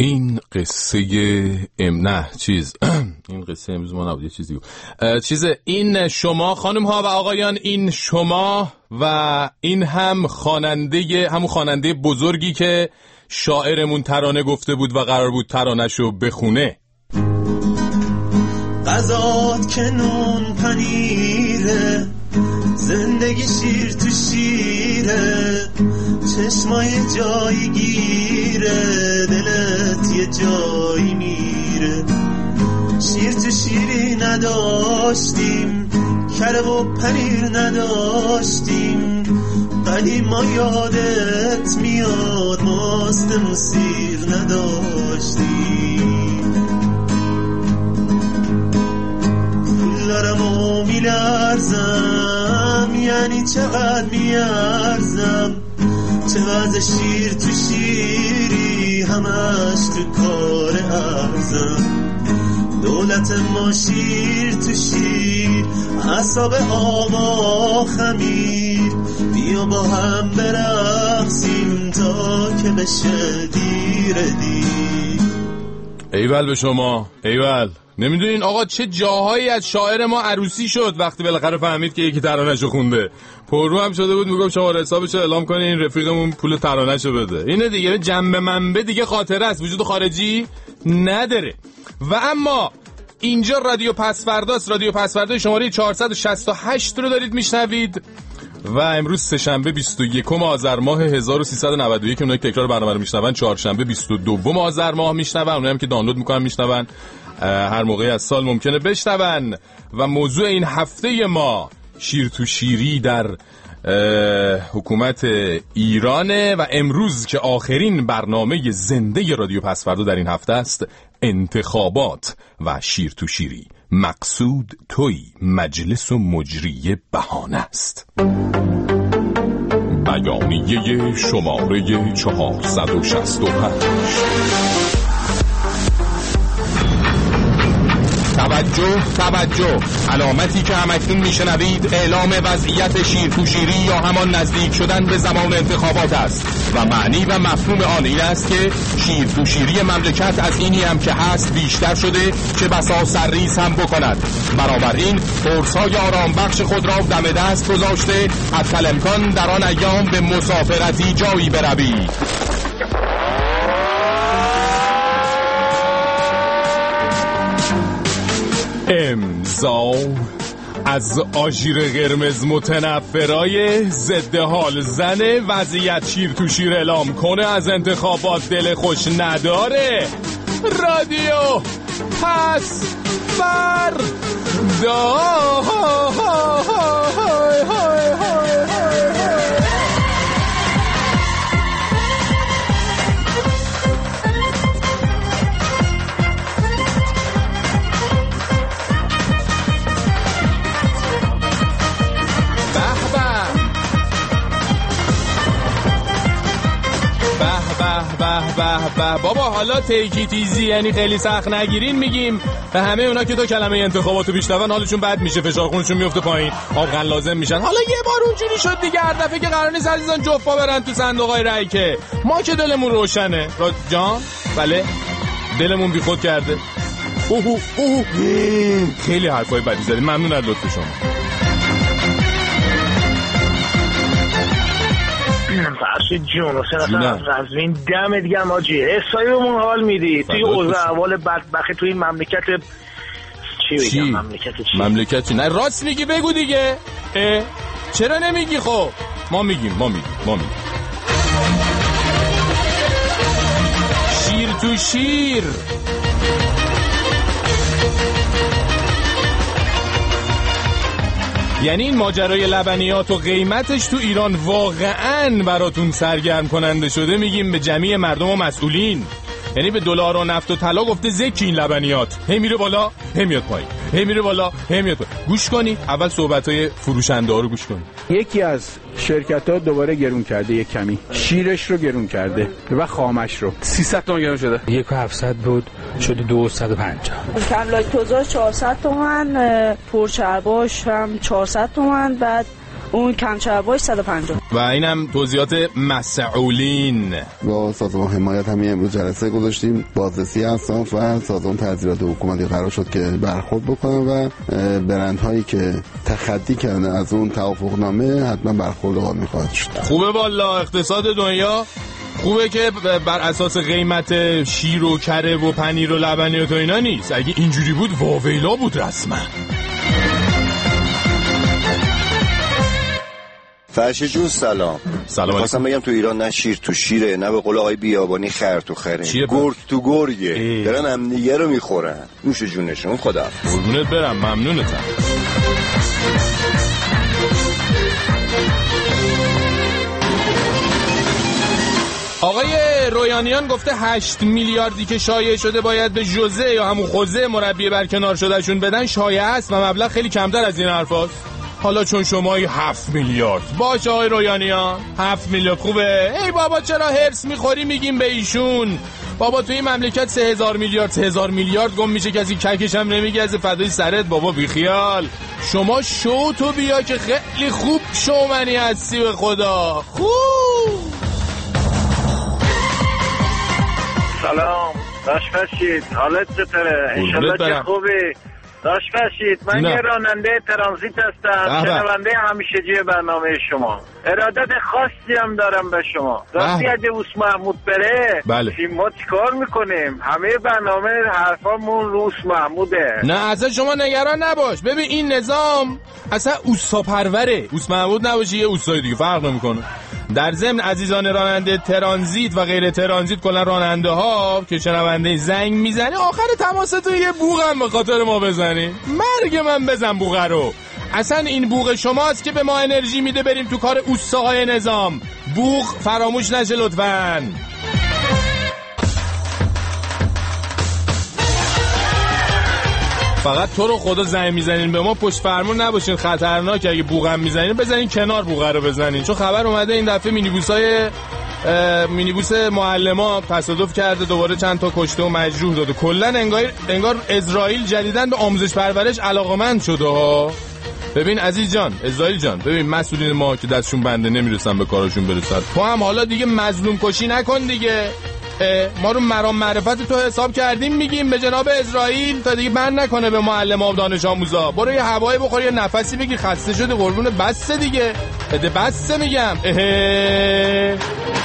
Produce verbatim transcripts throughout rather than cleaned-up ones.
این قصه ام نه چیز این قصه امروز ما نبود، یه چیزی بود. چیز این شما خانم ها و آقایان، این شما و این هم خواننده، همون خواننده بزرگی که شاعرمون ترانه گفته بود و قرار بود ترانه‌شو بخونه. غذات که نون پنیره، زندگی شیر تو شیره، چشمای جایی گیره، دلت یه جایی میره. شیر تو شیری نداشتیم، کره و پنیر نداشتیم، قدیما یادت میاد ماست موسیر نداشتیم. پولارم و میلرزم، یعنی چقدر میارزم، چه وضع شیر تو شیری، همش تو کار ارزم. دولت ما شیر تو شیر، اعصاب آقا خمیر، بیا با هم برقصیم تا که بشه دیر دیر. ایول به شما، ایول. نمیدونین آقا چه جاهایی از شاعر ما عروسی شد وقتی بالاخره فهمید که یکی ترانه‌شو خونده. پررو هم شده بود، میگم شماره حسابشو اعلام کنین این رفیقمون پول ترانه‌شو بده. اینه دیگه، جنبه منبع دیگه خاطره است، وجود خارجی نداره. و اما اینجا رادیو پسفرداست، رادیو پسفردا شماره چهارصد و شصت و هشت رو دارید میشنوید و امروز سه‌شنبه بیست و یکم آذر ماه هزار و سیصد و نود و یک، اونایی که تکرار برنامه رو میشنون چهارشنبه بیست و دوم آذر ماه میشنون، اونایی هم که دانلود میکنن میشنون هر موقعی از سال ممکنه بشنون. و موضوع این هفته ما شیر تو شیری در حکومت ایرانه و امروز که آخرین برنامه زنده رادیو پسفردا در این هفته است، انتخابات و شیر تو شیری. مقصود توی مجلس و مجری بهانه است. بیانیه شماره چهارصد و شصت و پنج. توجه توجه، علامتی که همکنون میشنوید اعلام وضعیت شیر تو شیری یا همان نزدیک شدن به زمان انتخابات است و معنی و مفهوم آن این است که شیر تو شیری مملکت از اینی هم که هست بیشتر شده که بسا سرریز هم بکند. بنابراین فرصای آرام بخش خود را دم دست گذاشته حتی الامکان در آن ایام به مسافرتی جایی بروید. امضا از آژیر قرمز متنفرای ضد حال زن وضعیت شیر تو شیر اعلام کنه از انتخابات دل خوش نداره. رادیو پس فردا. به به به بابا، حالا تیکی تیزی یعنی خیلی سخت نگیرین میگیم به همه اونا که دو کلمه انتخاباتو بیشترن حالشون بد میشه، فشار خونشون میفته پایین، آبغن لازم میشن. حالا یه بار اونجوری شد دیگه، هر دفعه که قرار نیست عزیزان جفا برن تو صندوقای رای که ما که دلمون روشنه. جان بله دلمون بیخود کرده. اوه اوه خیلی حرفای بدی زدید، ممنون از لطف شما. فرشید جون حسین اصلا از رزمین دم دیگه هم آجی حسایی بهمون حال میدی توی اوضاع احوال بدبختی توی این مملکت. چی بگم؟ مملکت چی؟ مملکت چی؟ نه راست میگی بگو دیگه. اه؟ چرا نمیگی؟ خب ما میگیم ما میگیم ما میگیم شیر تو شیر. یعنی این ماجرای لبنیات و قیمتش تو ایران واقعاً براتون سرگرم کننده شده؟ میگیم به جمعی مردم و مسئولین، یعنی به دلار و نفت و طلا گفته زکی این لبنیات، هی میره بالا هی میاد پایین، هی میره بالا هی میاد پایین. گوش کنی اول صحبتای فروشنده ها رو گوش کنی. یکی از شرکت ها دوباره گرون کرده، یک کمی شیرش رو گرون کرده و خامش رو سیصد تومن گرون شده. یک و هفتصد بود شده دویست و پنجاه. کم لاکتوزا چهارصد تومن، پرچرباش هم چهارصد تومن، بعد اون کم چرباش صد و پنجاه. و اینم توضیحات مسئولین. با سازمان حمایت همین امروز جلسه گذاشتیم، بازرسی اصناف و سازمان تعزیرات حکومتی قرار شد که برخورد بکنن و برندهایی که تخطی کردن از اون توافقنامه حتما برخورد قانونی خواهد شد. خوبه والا اقتصاد دنیا خوبه که بر اساس قیمت شیر و کره و پنیر و لبنیات و اینا نیست. اگه اینجوری بود واویلا بود رسما. فرشی جون سلام. سلام. خواستم بگم تو ایران نه شیر تو شیره، نه به قول آقای بیابانی خر تو خره، گرگ تو گرگه. دارن هم دیگه رو میخورن. نوش جونشون. خدا قربونت برم، ممنونتم. آقای رویانیان گفته هشت میلیاردی که شایع شده باید به ژوزه یا همون خوزه مربی برکنار شدهشون بدن شایع است و مبلغ خیلی کمتر از این حرفاست. حالا چون شمایی هفت میلیارد باشه آقای رویانیان، هفت میلیارد خوبه. ای بابا چرا هرس میخوری میگیم به ایشون؟ بابا توی این مملکت سه هزار میلیارد سه هزار میلیارد گم میشه، کسی ککش هم نمیگه. از فدای سرت بابا بیخیال. شما شو تو بیا که خیلی خوب شومنی هستی به خدا. خوب. سلام داشت فرشید، حالت چطوره؟ انشالله که خوبی. داشت فرشید، من نه. یه راننده ترانزیت هستم، شنونده همیشگی برنامه شما. ارادت خاصی هم دارم به شما. راستی اگه اوس محمود بره بله. ما چیکار میکنیم؟ همه برنامه حرفامون رو اوس محموده. نه اصلا شما نگران نباش. ببین این نظام اصلا اوسا پروره. اوس محمود نباشه یه اوسای دیگه فرق نمیکنه. در ضمن عزیزان راننده ترانزیت و غیر ترانزیت، کلا راننده ها که شنونده زنگ میزنه آخر تماس تو یه بوغم به خاطر ما بزنی. مرگ من بزن بوغه رو. اصلا این بوغ شماست که به ما انرژی میده بریم تو کار اوستاهای نظام. بوغ فراموش نشه لطفاً. فقط تو رو خدا زنگ میزنین به ما پشت فرمون نباشین، خطرناکه. اگه بوغم میزنین بزنین کنار بوغه رو بزنین، چون خبر اومده این دفعه مینیبوسای مینیبوس معلما تصادف کرده، دوباره چند تا کشته و مجروح داده. کلا انگار انگار اسرائیل جدیداً به آموزش پرورش علاقه‌مند شده ها. ببین عزیز جان، اسرائیل جان، ببین مسئولین ما که دستشون بنده نمیرسن به کارشون برسن، تو هم حالا دیگه مظلوم کشی نکن دیگه. ما رو مرام معرفت تو حساب کردیم میگیم به جناب اسرائیل تا دیگه بند نکنه به معلم‌ها و دانش آموزا. برو یه هوایی بخور، یه نفسی بگیر، خسته شده قربون. بسه دیگه، بده بسه میگم. اه.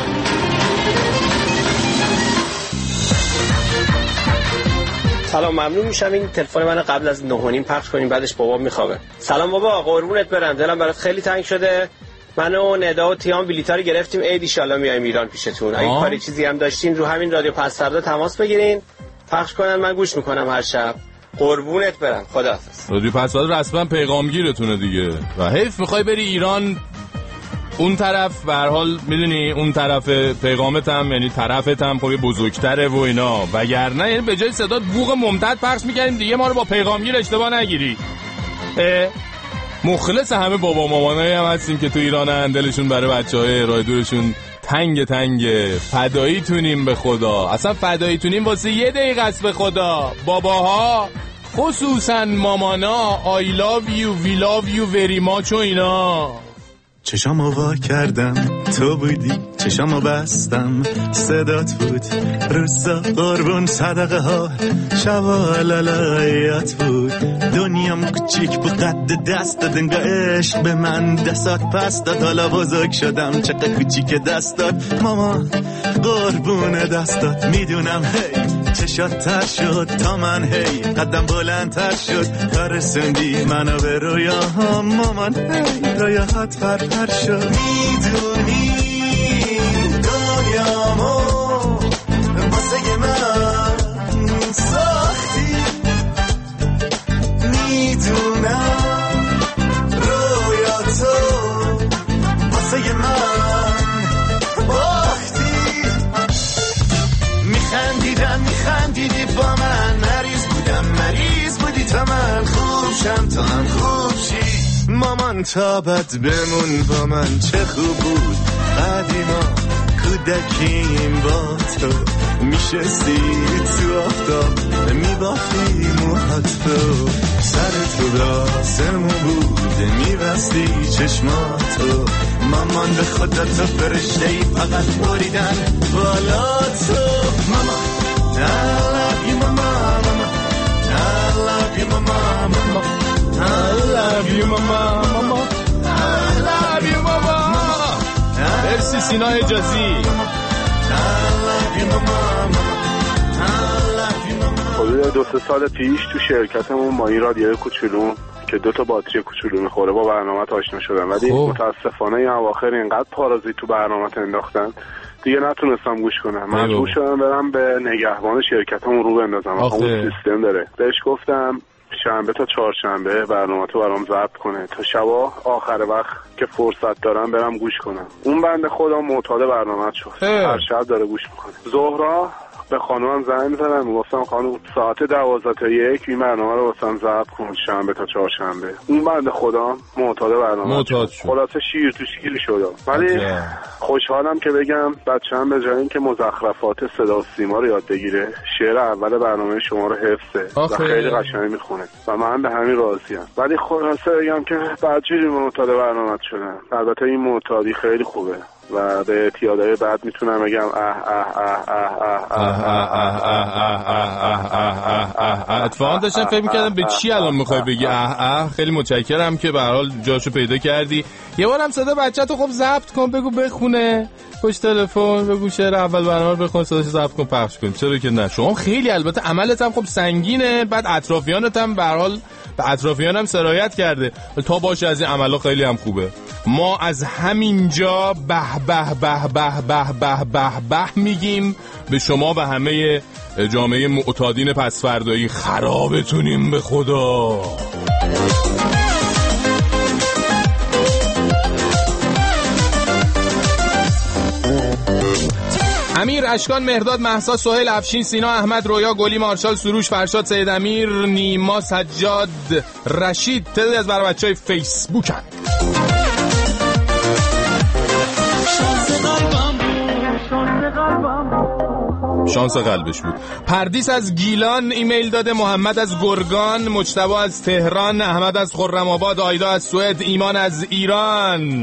سلام، ممنون میشم این تلفن من قبل از نه و نیم پخش کنیم، بعدش بابا میخوابه. سلام بابا، قربونت برم، دلم برات خیلی تنگ شده. من و ندا و تیام بلیطا رو گرفتیم، عید ان شاءالله میایم ایران پیشتون. اگه کاری چیزی هم داشتین رو همین رادیو پس فردا تماس بگیرین، پخش کنن، من گوش میکنم هر شب. قربونت برم، خداحافظ. رادیو پس فردا رسما پیغامگیرتونه دیگه. و حیف میخوای بری ایران اون طرف، به هر حال میدونی اون طرف پیغامت هم یعنی طرفت هم خب بزرگتره و اینا، وگرنه یعنی به جای صدا بوق ممتد پخش میکردیم دیگه، ما رو با پیغامگیر اشتباه نگیری. مخلص همه بابا مامانایی هم هستیم که تو ایران دلشون برای بچهای راه دورشون تنگ تنگ. فدایی تونیم به خدا، اصلا فدایی تونیم واسه یه دقیقه است به خدا. باباها خصوصا مامانا I love you we love you very much و اینا. چشامو وا کردم تو بودی، چشامو بستم صدات بود، روزا قربون صدقه ها، شبا لالایات بود. دنیام کوچیک بود قد دستات، انگاه عشق به من دستات پس داد. حالا بزرگ شدم چقدر کوچیک دستات، ماما قربون دستات. میدونم هی چشات تر شد تا من، هی قدم بلندتر شد تا رسوندی منو به رویاها. مامان هی رویاهات فرپر شد. میدونی دنیامو واسه من ساختی، میدونم رویاتو واسه من باختی. میخندیدم میخندیدی با من، مریض بودم مریض بودی تا من خوب شم تا هم خوب شی. مامان تا بد بمون با من، چه خوب بود قدیما کودکیم با تو میشستی تو آفتاب میبافتی موهات تو سر تو راسمو بود میبستی چشماتو مامان به خدا تو فرشته ای فقط بریدن بالا تو ماما I love you mama mama I love you mama mama I love you mama mama I love you mama مرسی سینا حجازی. حدود دو سه سال پیش تو شرکتمون ما این رادیوی کوچولو که دو تا باتری کوچولو میخوره با برنامه آشنا شدم، ولی متاسفانه این اواخر اینقدر پارازیت تو برنامه انداختن دیگه نتونستم گوش کنم. مجبور شدم برم به نگهبان شرکتمون رو بندازم. اون سیستم داره. بهش گفتم شنبه تا چهارشنبه برنامه تو برام ضبط کنه تا شبا آخر وقت که فرصت دارم برم گوش کنم. اون بنده خدا معتاد برنامه شد، هر شب داره گوش میکنه. ظهرا به خانومم زنگ زدم میگفتم خانوم ساعت دوازده تا یک این برنامه رو واسم ضبط کن شنبه تا چهارشنبه. اون بنده خدا معتاد برنامه معتاد شد. خلاصه شیر تو شیر شد. ولی خوشحالم که بگم بچه‌م به جای اینکه مزخرفات صدا و سیما رو یاد بگیره شعر اول برنامه شما رو حفظه و خیلی قشنگ میخونه و من به همین راضیم. ولی خلاصه بگم که بعدجوری معتاد برنامه شدم. البته این معتادی خیلی خوبه و به اعتیادهای بعد میتونم بگم اه اه اه اه اتفاقا داشتم فکر میکردم به چی الان میخوای بگی اه اه. خیلی متشکرم که به هر حال جاشو پیدا کردی. یه بارم صدا بچه‌تو خب ضبط کن بگو بخونه پشت تلفن، بگو شعر اول برنامه رو بخون صداش ضبط کن پخش کن. چرا که نه. شما خیلی البته عملت هم خب سنگینه، بعد اطرافیانت هم به هر حال به اطرافیانم سرایت کرده تا باشه از این عملا خیلی هم خوبه. ما از همینجا به به به به به به به به میگیم به شما و همه جامعه معتادین پسفردایی خرابتونیم به خدا. امیر، اشکان، مهرداد، مهسا، سهیل، افشین، سینا، احمد، رویا، گلی، مارشال، سروش، فرشاد، سید امیر، نیما، سجاد، رشید تعدادی از برای بچهای فیسبوک هست. شانس قلبش بود. پردیس از گیلان ایمیل داده، محمد از گرگان، مجتبی از تهران، احمد از خرم‌آباد، آیدا از سوئد، ایمان از ایران.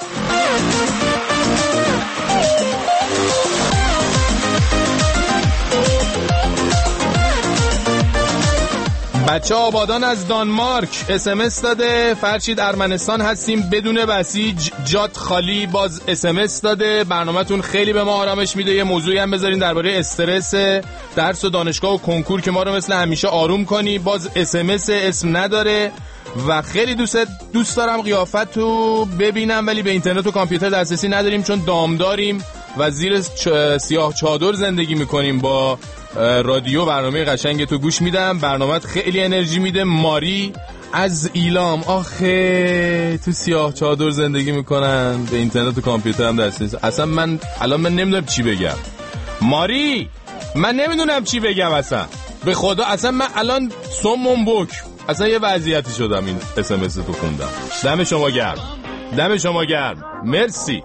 بچه آبادان از دانمارک اس ام اس داده، فرشید ارمنستان هستیم بدون بسیج جات خالی باز اس ام اس داده. برنامه‌تون خیلی به ما آرامش میده. یه موضوعی هم بذارین درباره استرس درس و دانشگاه و کنکور که ما رو مثل همیشه آروم کنی. باز اس ام اس اسم نداره و خیلی دوست دوست دارم قیافتو ببینم ولی به اینترنت و کامپیوتر دسترسی نداریم چون دام داریم و زیر سیاه چادر زندگی میکنیم. با رادیو برنامه قشنگ تو گوش میدم. برنامه‌ت خیلی انرژی میده. ماری از ایلام، آخه تو سیاه چادر زندگی میکنن به اینترنت و کامپیوتر هم دسترسی. اصلا من الان من نمیدونم چی بگم. ماری من نمیدونم چی بگم اصلا به خدا. اصلا من الان سمم بک اصلا یه وضعیتی شدم این اس ام اس تو خوندم. دم شما گرم، دم شما گرم، مرسی.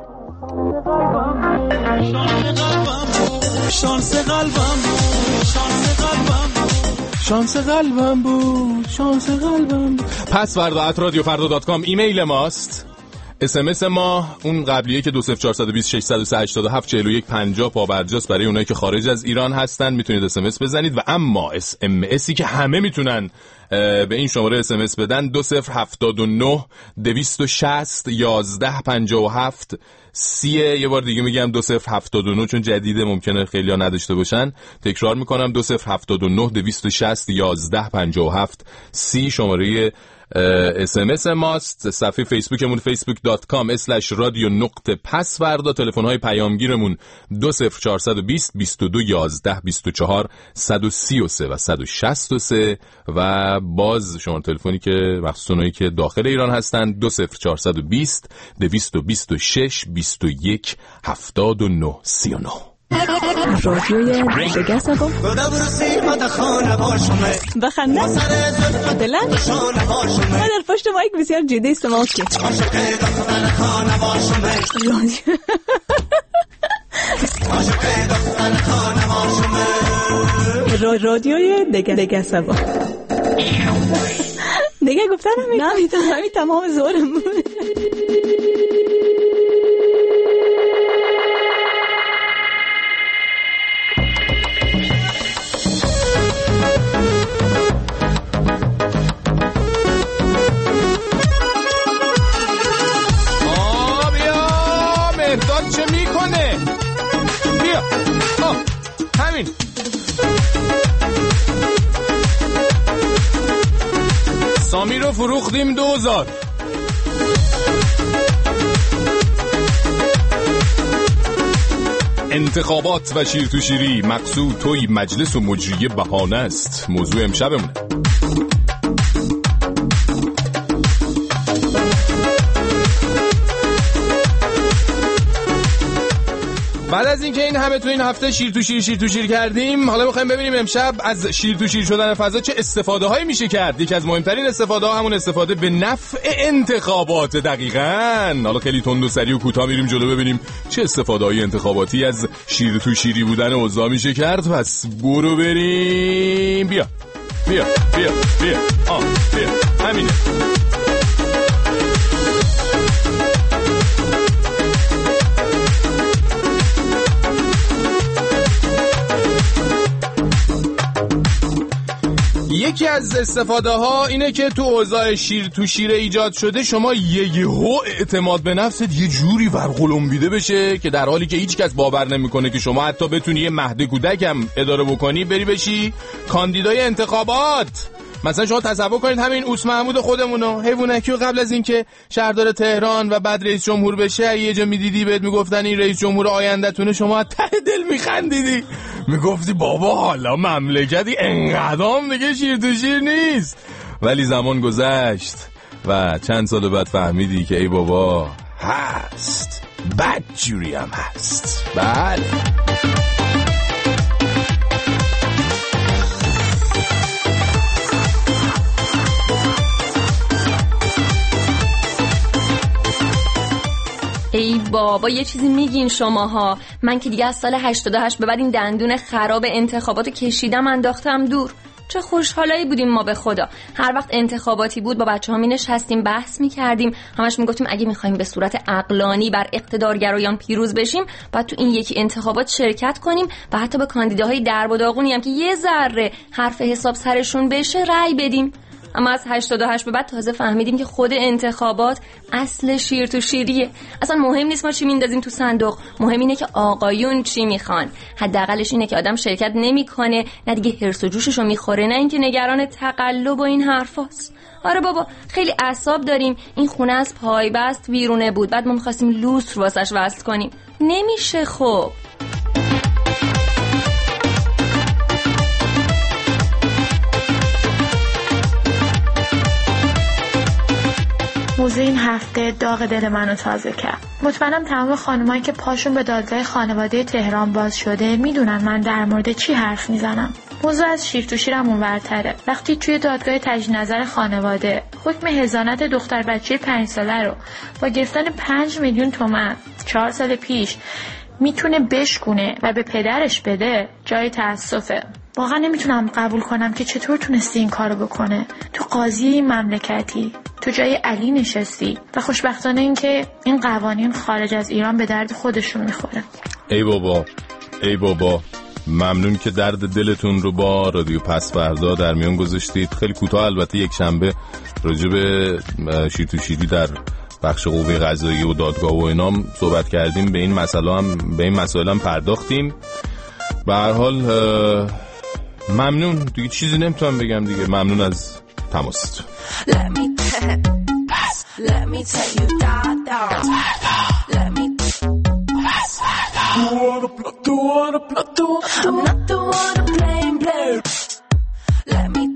شانس قلبم شانس قلبم شانس قلبم بود شانس قلبم بود. پس فردا ات رادیو فردا دات کام ایمیل ماست. اس ام اس ما اون قبلیه که دو صفر چهار دو صفر شش هشت هفت چهار یک پنجاه پابرجاست برای اونایی که خارج از ایران هستن میتونید اس ام اس بزنید. و اما اس ام اسی که همه میتونن به این شماره اس ام اس بدن دو صفر هفت نه دویست و شصت یازده پنجاه و هفت سیه. یه بار دیگه میگم دو صفر هفت نه چون جدیده ممکنه خیلی ها نداشته باشن. تکرار میکنم دو صفر هفت نه دویست و شصت یازده پنجاه و هفت سی شماره اس ام اس ماست. صفحه فیسبوکمون فیسبوک دات کام اسلش رادیو نقطه پس فردا. تلفن های پیامگیرمون دو صفر چهار دو صفر بیست و دو یازده بیست و چهار صد و سی و سه و صد و شصت و سه و باز شما تلفنی که مخصوص اونایی که داخل ایران هستن دو صفر چهار دو صفر دویست و بیست و شش بیست و یک هفتاد و نه سی و نه. رادیوی دیگه سبا بخنده دلن ما در پشت مایک بسیار جدی استماع کنید. رادیوی دگه دگه سبا دیگه گفتن همین همین تمام زورم بود. چه میکنه؟ بیا آه همین سامی رو فروختیم دوزار. انتخابات و شیر تو شیری، مقصود توی مجلس و مجری بهانه است. موضوع امشبمونه. بعد از اینکه این همه تو این هفته شیر تو شیر شیر تو شیر کردیم، حالا می‌خوایم ببینیم امشب از شیر تو شیر شدن فضا چه استفاده هایی میشه کرد. یکی از مهمترین استفاده ها همون استفاده به نفع انتخابات. دقیقاً. حالا خیلی تند و سریع و کوتاه میریم جلو ببینیم چه استفاده های انتخاباتی از شیر تو شیری بودن اوضاع میشه کرد. پس برو بریم. بیا بیا بیا بیا آه بیا همینه. یکی از استفاده ها اینه که تو اوضاع شیر تو شیر ایجاد شده شما یهو اعتماد به نفست یه جوری ورقلمبیده بشه که در حالی که هیچ کس باور نمیکنه که شما حتی بتونی یه مهد کودک هم اداره بکنی بری بشی کاندیدای انتخابات. مثلا شما تصور کنید همین اوس محمود خودمونو حیوانکی و قبل از اینکه شهردار تهران و بعد رئیس جمهور بشه یه جا میدیدی بهت میگفتن این رئیس جمهور آینده‌تونه، شما ته دل میخندیدی میگفتی بابا حالا مملکتی انقدام دیگه شیر تو شیر نیست. ولی زمان گذشت و چند سال بعد فهمیدی که ای بابا هست، بدجوری هم هست. بله ای بابا یه چیزی میگین شماها. من که دیگه از سال هشتاد و هشت به بعد این دندون خراب انتخابات کشیدم انداختم دور. چه خوشحالایی بودیم ما به خدا. هر وقت انتخاباتی بود با بچه‌ها می نشستیم بحث می کردیم، همش می گفتیم اگه می‌خوایم به صورت عقلانی بر اقتدارگرایان پیروز بشیم بعد تو این یکی انتخابات شرکت کنیم و حتی به کاندیداهای درب و داغونی هم که یه ذره حرف حساب سرشون بشه رأی بدیم. اما از هشتاد و هشت به بعد تازه فهمیدیم که خود انتخابات اصل شیر تو شیریه. اصلا مهم نیست ما چی میندازیم تو صندوق، مهم اینه که آقایون چی میخوان. حداقلش اینه که آدم شرکت نمیکنه، نه دیگه هرس و جوششو میخوره، نه اینکه نگران تقلب و این حرفاست. آره بابا خیلی اعصاب داریم. این خونه از پای بست ویرونه بود، بعد ما میخواستیم لوستر واسش وصل کنیم. نمیشه خب. موضوع این هفته داغ دل منو تازه کرد. مطمئنم تمام خانمایی که پاشون به دادگاه خانواده تهران باز شده میدونن من در مورد چی حرف میزنم. موضوع از شیر تو شیرم اونورتره. وقتی توی دادگاه تجدید نظر خانواده حکم حضانت دختر بچه پنج ساله رو با گرفتن پنج میلیون تومان چهار سال پیش میتونه بشکونه و به پدرش بده، جای تأسفه. واقعا نمیتونم قبول کنم که چطور تونستی این کارو بکنه. تو قاضی این مملکتی، تو جای علی نشستی و خوشبختانه این که این قوانین خارج از ایران به درد خودشون میخوره. ای بابا ای بابا ممنون که درد دلتون رو با رادیو پس فردا در میان گذاشتید. خیلی کوتاه البته یک شنبه راجع به شیر تو شیری در بخش قوه قضاییه و دادگاه و اینام صحبت کردیم، به این مسئله هم به این مسائل هم پرداختیم. به هر حال ممنون دیگه، چیزی نمیتونم بگم دیگه. ممنون از تماست. Let me pass. Let me tell you that that. Let me pass. Do wanna play? Do wanna play? Do I'm not the one to blame. Blame. Let me.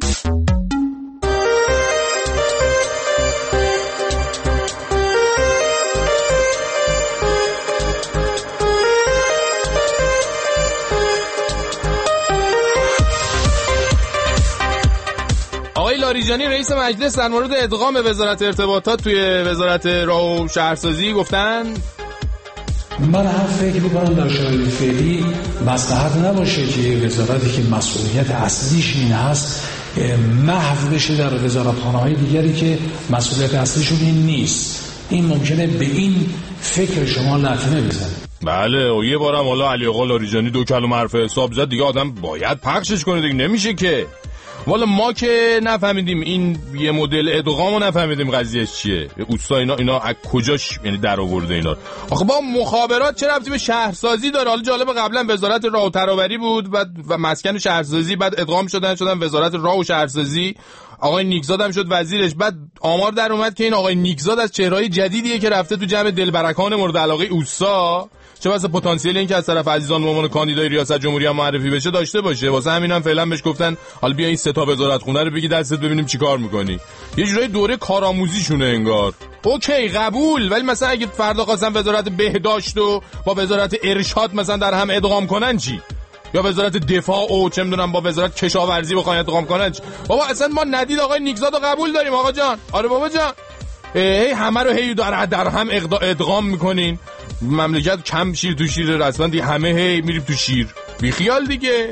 آقای لاریجانی رئیس مجلس در مورد ادغام وزارت ارتباطات توی وزارت راه و شهرسازی گفتن من هم فکر میکنم در شرایط فعلی مصلحت نباشه که وزارتی که مسئولیت اصلیش این هست محو بشه در وزارتخانه‌های دیگری که مسئولیت اصلیشون این نیست. این ممکنه به این فکر شما لطمه بزنه. بله و یه بارم حالا علی آقا لاریجانی دو کلمه حرف حساب زد دیگه آدم باید پخشش کنه دیگه، نمیشه که. والا ما که نفهمیدیم این یه مدل ادغامو نفهمیدیم قضیهش چیه. اوستا اینا اینا از کجاش یعنی در آورده اینا. آخه با مخابرات چه ربطی به شهرسازی داره؟ حالا جالب قبلا وزارت راه و ترابری بود بعد و مسکن و شهرسازی، بعد ادغام شدن شدن وزارت راه و شهرسازی. آقای نیکزاد هم شد وزیرش. بعد آمار در اومد که این آقای نیکزاد از چهره‌های جدیدیه که رفته تو جمع دلبرکان مورد علاقه اوستا. چه واسه پتانسیل این که از طرف عزیزان به عنوان کاندیدای ریاست جمهوری هم معرفی بشه داشته باشه. واسه همین هم فعلا بهش گفتن حالا بیا این سه تا وزارت خونه رو بگی دستت ببینیم چیکار می‌کنی. یه جورای دوره کارآموزیشونه انگار. اوکی قبول، ولی مثلا اگه فردا خواستن وزارت بهداشت و با وزارت ارشاد مثلا در هم ادغام کنن چی؟ یا وزارت دفاع و چه میدونم با وزارت کشاورزی بخواین ادغام کنن چی؟ بابا اصلا ما ندید آقای نیکزاد رو قبول داریم آقا جان. آره بابا جان. هی همه رو هی در در هم ادغام میکنین. مملکت کم شیر تو شیر رسما دیگه، همه هی میریم تو شیر. بی خیال دیگه.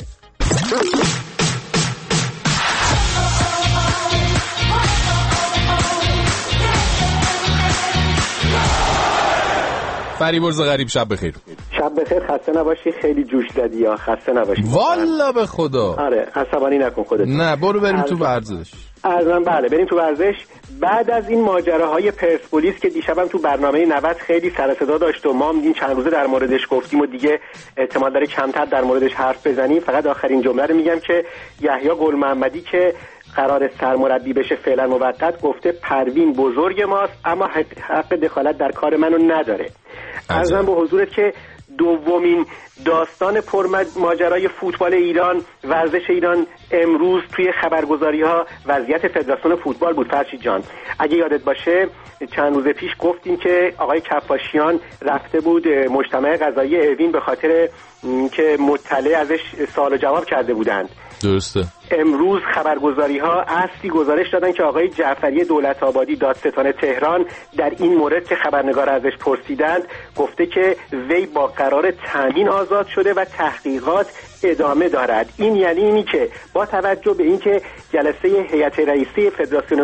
فریبرز غریب شب بخیر. شب بخیر، خسته نباشی. خیلی جوش زدی یا خسته نباشی والا به خدا. آره عصبانی نکن خودت. نه برو بریم تو ورزش. ارزم بله بریم تو ورزش. بعد از این ماجراهای پرسپولیس که دیشبم تو برنامه نود خیلی سر صدا داشت و ما هم این چند روزه در موردش گفتیم و دیگه احتمال داره کمتر در موردش حرف بزنیم، فقط آخرین جمله رو میگم که یحیی گل محمدی که قرار سرمربی بشه فعلا موقت گفته پروین بزرگ ماست اما حق دخالت در کار منو نداره. عرضم به حضورت که دومین داستان پر ماجرای فوتبال ایران، ورزش ایران امروز توی خبرگزاری ها وضعیت فدراسیون فوتبال بود. فرشید جان اگه یادت باشه چند روز پیش گفتیم که آقای کفاشیان رفته بود مجتمع قضایی اوین به خاطر که مطلع ازش سوال و جواب کرده بودند. درسته. امروز خبرگزاری ها اصلی گزارش دادن که آقای جعفری دولت آبادی دادستان تهران در این مورد که خبرنگار ازش پرسیدند گفته که وی با قرار تامین آزاد شده و تحقیقات ادامه دارد. این یعنی اینی که با توجه به اینکه جلسه هیئت رئیسه فدراسیون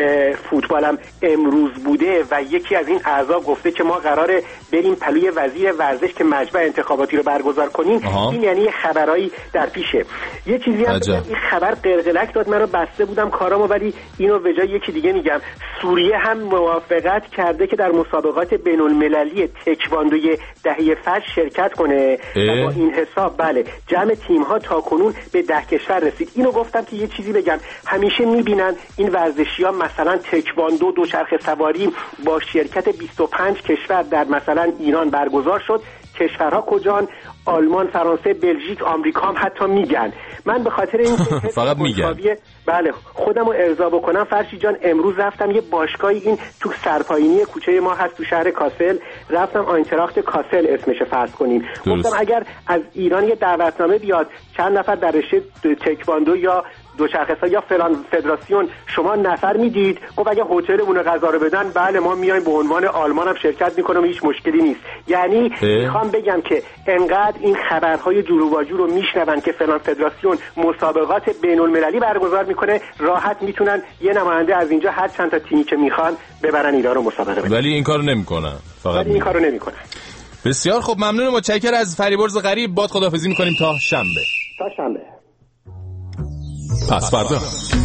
فوتبال هم امروز بوده و یکی از این اعضا گفته که ما قراره بریم پلوی وزیر ورزش که مجمع انتخاباتی رو برگزار کنیم، آها. این یعنی خبرایی در پیشه. یه چیزی هم این خبر قلقلک داد، من رو بسته بودم کارامو، ولی اینو به جای یکی دیگه میگم. سوریه هم موافقت کرده که در مسابقات بین المللی تکواندوی دهه فجر شرکت کنه و با این حساب بله جمع تیم ها تا کنون به ده کشور رسید. اینو گفتم که یه چیزی بگم، همیشه میبینن این ورزشی‌ها مثلا تکواندو، دوچرخه سواری با شرکت بیست و پنج کشور در مثلا ایران برگزار شد. کشورها کجان؟ آلمان، فرانسه، بلژیک، آمریکا هم حتی میگن. من به خاطر این فقط میگن بله خودمو ارضا بکنم فرشی جان، امروز رفتم یه باشگاهی این تو سرپایینی کوچه ما هست تو شهر کاسل، رفتم آینتراخت کاسل اسمش فرض کنیم. گفتم اگر از ایران یه دعوتنامه بیاد چند نفر در رشته تکواندو یا دوچرخه‌سازی یا فلان فدراسیون شما نفر میدید؟ گفت اگه هتلمون غذا رو بدن بله ما میایم به عنوان آلمان هم شرکت میکنم، هیچ مشکلی نیست. یعنی میخوام بگم که انقدر این خبرهای جور و واجور رو میشنون که فلان فدراسیون مسابقات بین المللی برگزار میکنه، راحت میتونن یه نماینده از اینجا هر چند تا تیمی که میخوان ببرن ایران رو مسابقه بدن، ولی این کارو نمیکنن. فقط این کارو نمیکنن. بسیار خوب، ممنونم، متشکرم از فریبرز غریب. باد خداحافظی میکنیم تا شنبه. تا شنبه. پس فردا.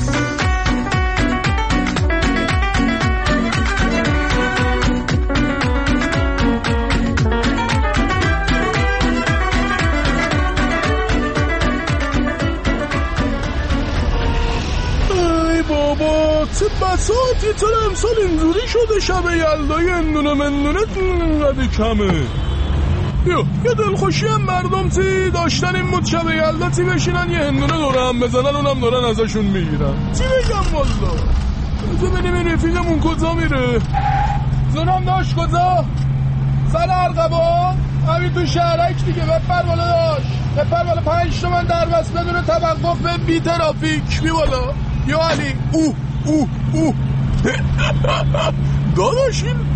ای بابا چه بساطی، چرا امسال اینجوری شده شب یلدای اندونه مندونت اینقدر کمه؟ یو یه دلخوشی هم مردم تی داشتن این بود شب یلدا تی بشینن یه هندونه دوره هم بزنن، اونم دارن ازشون میگیرن. چی بگم والا؟ بذار ببینیم این رفیقمون کجا میره. زنم داشت کجا؟ سال ارقبا همین تو شهرک دیگه. بپر بالا داشت، بپر بالا، پنج تومن در بس بدون توقف به بی ترافیک بی بالا. یا علی اوه اوه اوه داداش این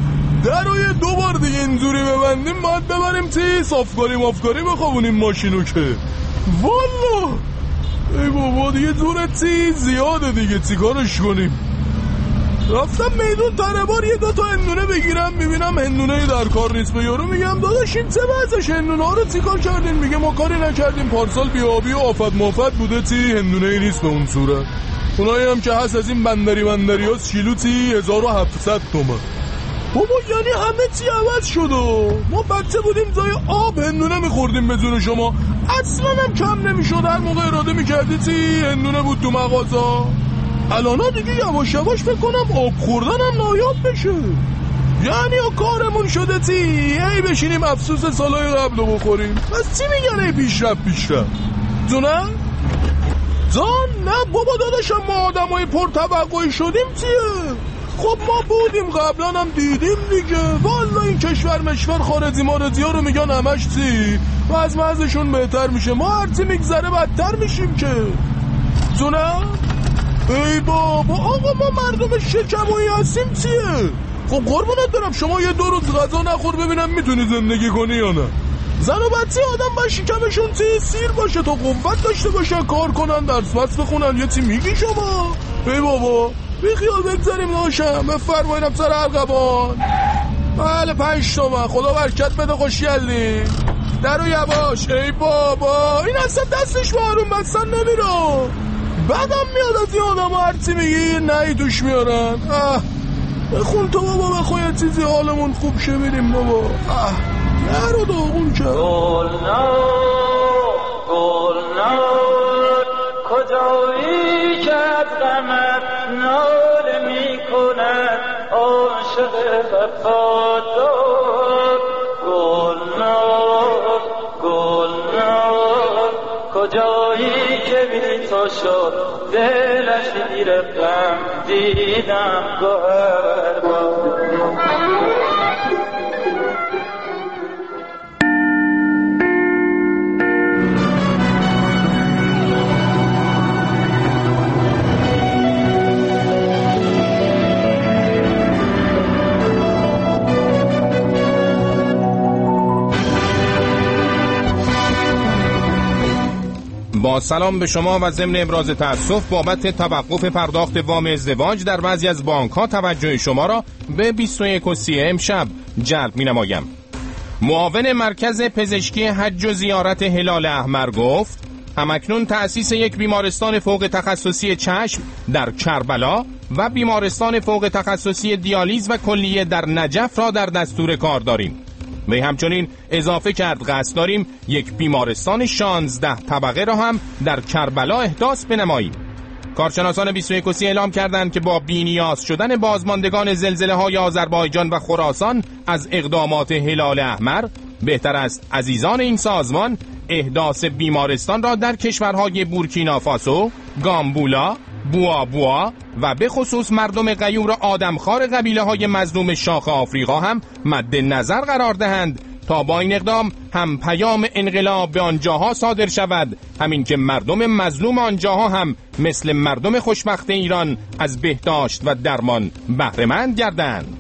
در رو یه دو بار دیگه اینجوری ببندیم باید ببریم تی صافکاری مافکاری بخوابونیم ماشینو که والا ای بابا دیگه دورتی زیاده دیگه چی کارش کنیم. رفتم میدون تنبار یه دوتا هندونه بگیرم میبینم هندونه در کار نیست. به یارو میگم داداش این چه وضعش هندونه ها رو چی کار کردین؟ میگه ما کاری نکردیم پارسال بیابی و آفت مافت بوده تی هندونه نیست به اون صورت. اونایی هم که هست از این بندری بندری ها شیلو تی هزار و هفتصد تومن. بابا یعنی همه چی عوض شد و ما بچه بودیم زای آب هندونه میخوردیم به جون شما اصلا هم کم نمیشد. هر موقع اراده میکردی تی هندونه بود تو مغازه. الانا دیگه یواش یواش فکر کنم آب خوردن هم نایاب بشه. یعنی کارمون شده تی ای بشینیم افسوس سالای قبل رو بخوریم. بس چی میگن ای پیشرفت پیشرفت دونه؟ جان نه بابا داداشم ما آدم های پر توقعی شدیم چیه؟ خب ما بودیم قبلا هم دیدیم دیگه. والا این کشور مشور خارجی مارزی ها رو میگن همش چی و از مزشون بهتر میشه. ما هرچی میگذره بدتر میشیم که جونه؟ ای بابا آقا ما مردم شکمایی هستیم چیه؟ خب قربونت برم شما یه دو روز غذا نخور ببینم میتونی زندگی کنی یا نه. زن و بچه آدم با شکمشون چی سیر باشه تا قوت داشته باشه کار کنن درس بس بخونن. یه چی میگی شما؟ ای بابا بی خیال بگذاریم ناشم بفرمایینم سر ارغبان. بله پنج تومن خدا برکت بده خوشگلی در و یواش. ای بابا این اصلا دستش به آروم بستن نمیره. بعدم میاد از این آدم ها هرچی میگی نهی دوش میارن. بخون تو بابا بخواه یه چیزی حالمون خوب شه میریم بابا. نه رو داغون کرد. گلنار گلنار کجایی که از غمت ناله میکند عاشق وفادار. گلنار گلنار کجایی که بی تو شد دلش گیر غم دیدم گوهر با. با سلام به شما و ضمن ابراز تأسف بابت توقف پرداخت وام ازدواج در بعضی از بانک‌ها توجه شما را به بیست و یک و سی امشب جلب می‌نمایم. معاون مرکز پزشکی حج و زیارت هلال احمر گفت همکنون تأسیس یک بیمارستان فوق تخصصی چشم در کربلا و بیمارستان فوق تخصصی دیالیز و کلیه در نجف را در دستور کار داریم. وی همچنین اضافه کرد قصد داریم یک بیمارستان شانزده طبقه را هم در کربلا احداث بنماییم. کارشناسان بیست و یک و سی اعلام کردند که با بی‌نیاز شدن بازماندگان زلزله‌های آذربایجان و خراسان از اقدامات هلال احمر بهتر است عزیزان این سازمان احداث بیمارستان را در کشورهای بورکینافاسو، گامبولا، بوا بوا و به خصوص مردم غیور آدمخوار قبیله‌های مظلوم شاخ آفریقا هم مد نظر قرار دهند تا با این اقدام هم پیام انقلاب به آنجاها صادر شود، همین که مردم مظلوم آنجاها هم مثل مردم خوشبخت ایران از بهداشت و درمان بهره‌مند گردند.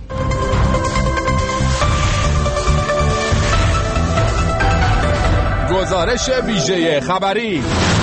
گزارش ویژه خبری.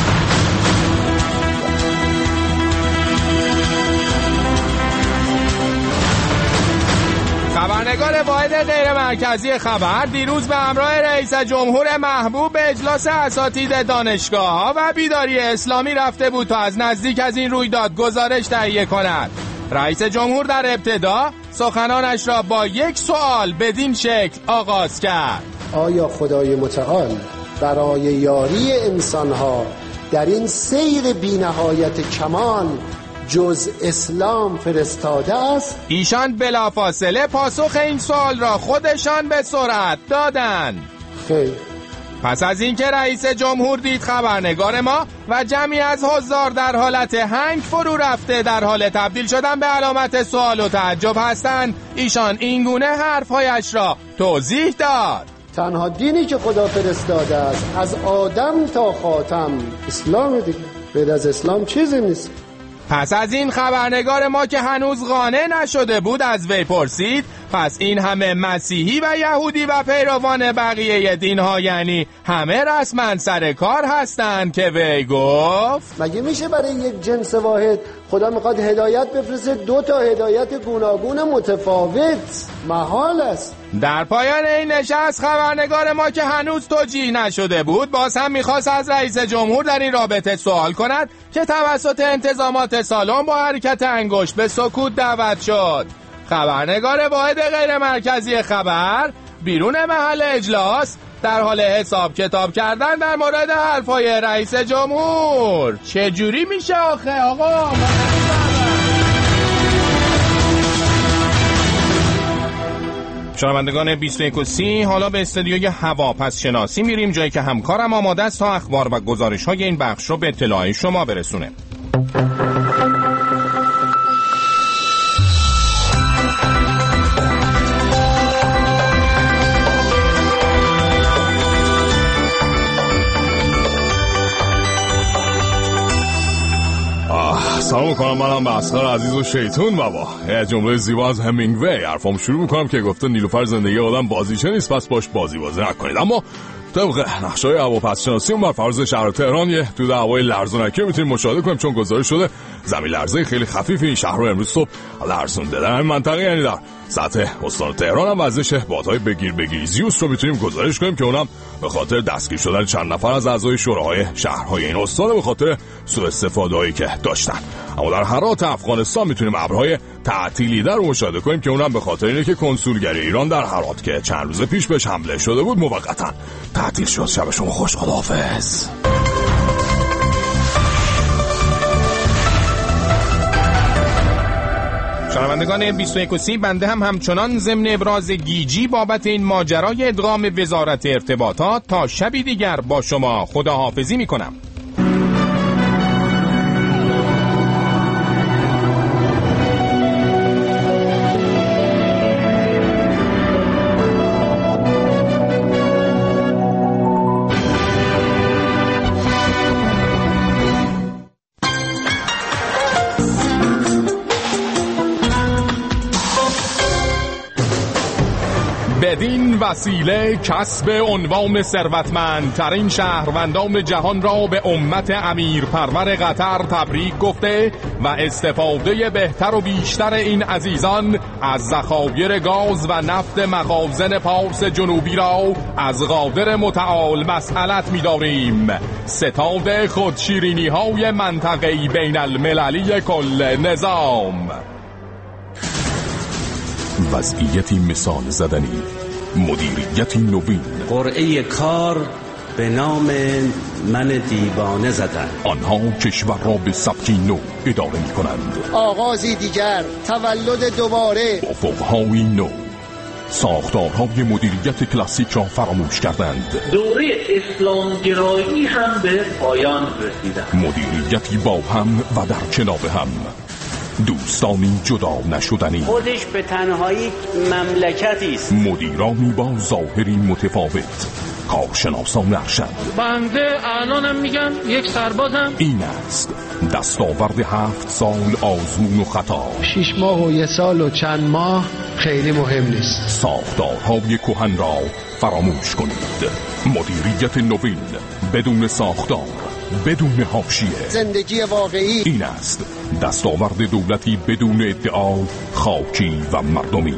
خبرنگار واحد غیر مرکزی خبر دیروز به همراه رئیس جمهور محبوب به اجلاس اساتید دانشگاه‌ها و بیداری اسلامی رفته بود تا از نزدیک از این رویداد گزارش تهیه کند. رئیس جمهور در ابتدا سخنانش را با یک سوال بدین شکل آغاز کرد: آیا خدای متعال برای یاری انسان‌ها در این سیر بی‌نهایت کمال جز اسلام فرستاده است؟ ایشان بلافاصله پاسخ این سوال را خودشان به سرعت دادند. خیر. پس از اینکه رئیس جمهور دید خبرنگار ما و جمعی از حضار در حالت هنگ فرو رفته در حال تبدیل شدن به علامت سوال و تعجب هستند، ایشان اینگونه حرفهایش را توضیح داد: تنها دینی که خدا فرستاده است از آدم تا خاتم اسلام دیگه، غیر از اسلام چیزی نیست. پس از این خبرنگار ما که هنوز قانع نشده بود از وی پرسید پس این همه مسیحی و یهودی و پیروان بقیه دین‌ها یعنی همه رسما سر کار هستند که وی گفت مگه میشه برای یک جنس واحد خدا میخواد هدایت بفرسته دو تا هدایت گوناگون متفاوت؟ محال است. در پایان این نشست خبرنگار ما که هنوز توجیه نشده بود باز هم میخواست از رئیس جمهور در این رابطه سوال کند که توسط انتظامات سالن با حرکت انگشت به سکوت دعوت شد. خبرنگار واحد غیر مرکزی خبر بیرون محل اجلاس در حال حساب کتاب کردن در مورد حرفای رئیس جمهور. چجوری میشه آخه آقا؟ شنوندگان بیست و یک و سی، حالا به استودیوی هواپس شناسی میریم، جایی که همکارم آماده است تا اخبار و گزارش های این بخش رو به اطلاع شما برسونه. سلام میکنم، منم بسخر عزیز و شیطون بابا. یه جمله زیبا از همینگوی حرفام شروع میکنم که گفته نیلوفر زندگی آدم بازیچه نیست، پس باش بازی بازی نکنید. اما طبق نقشه‌های هواپس شناسی اون بر فرض شهر تهران یه دود هوای لرزونکی میتونیم مشاهده کنیم، چون گزارش شده زمین لرزه خیلی خفیفی این شهر رو امروز صبح لرزونده. در این منطقه یعنی در سطح استان تهران هم وزش بادهای بگیر بگیر زیوس رو میتونیم گزارش کنیم که اونم به خاطر دستگیر شدن چند نفر از اعضای شوراهای شهرهای این استان به خاطر سوء استفاده‌ای که داشتن. اما در هرات افغانستان میتونیم ابرهای تعطیلیده رو مشاهده کنیم که اونم به خاطر اینه که کنسولگری ایران در هرات که چند روز پیش بهش حمله شده بود موقتا تعطیل شد. شب شما خوش، خداحافظ. شنوندگان بیست و یک و سی، بنده هم همچنان ضمن ابراز گیجی بابت این ماجرای ادغام وزارت ارتباطات تا شبی دیگر با شما خداحافظی میکنم. بدین وسیله کسب عنوان ثروتمندترین شهروندان جهان را به امت امیر پرور قطر تبریک گفته و استفاده بهتر و بیشتر این عزیزان از ذخایر گاز و نفت مخازن پارس جنوبی را از قادر متعال مسئلت می‌داریم. ستاد خودشیرینی های منطقه‌ای بین المللی کل نظام. وضعیتی مثال زدنی، مدیریتی نوین، قرعه کار به نام من دیوانه زدن. آنها کشور را به سبکی نو اداره می کنند. آغازی دیگر، تولد دوباره، افقهای نو، ساختارهای مدیریت کلاسیک را فراموش کردند. دوره اسلامگرایی هم به پایان رسیدند. مدیریتی با هم و در کنار هم، دوستانی جدا نشدنی، خودش به تنهایی مملکتی است. مدیرانی با ظاهری متفاوت، کارشناسان ارشد. بنده الانم میگم یک سربازم. این است دستاورد هفت سال آزمون و خطا. شش ماه و یه سال و چند ماه خیلی مهم نیست. ساختارهای کهن را فراموش کنید. مدیریت نوین بدون ساختار، بدون حاشیه. زندگی واقعی. این است دستاورد دولتی بدون ادعا، خاکی و مردمی.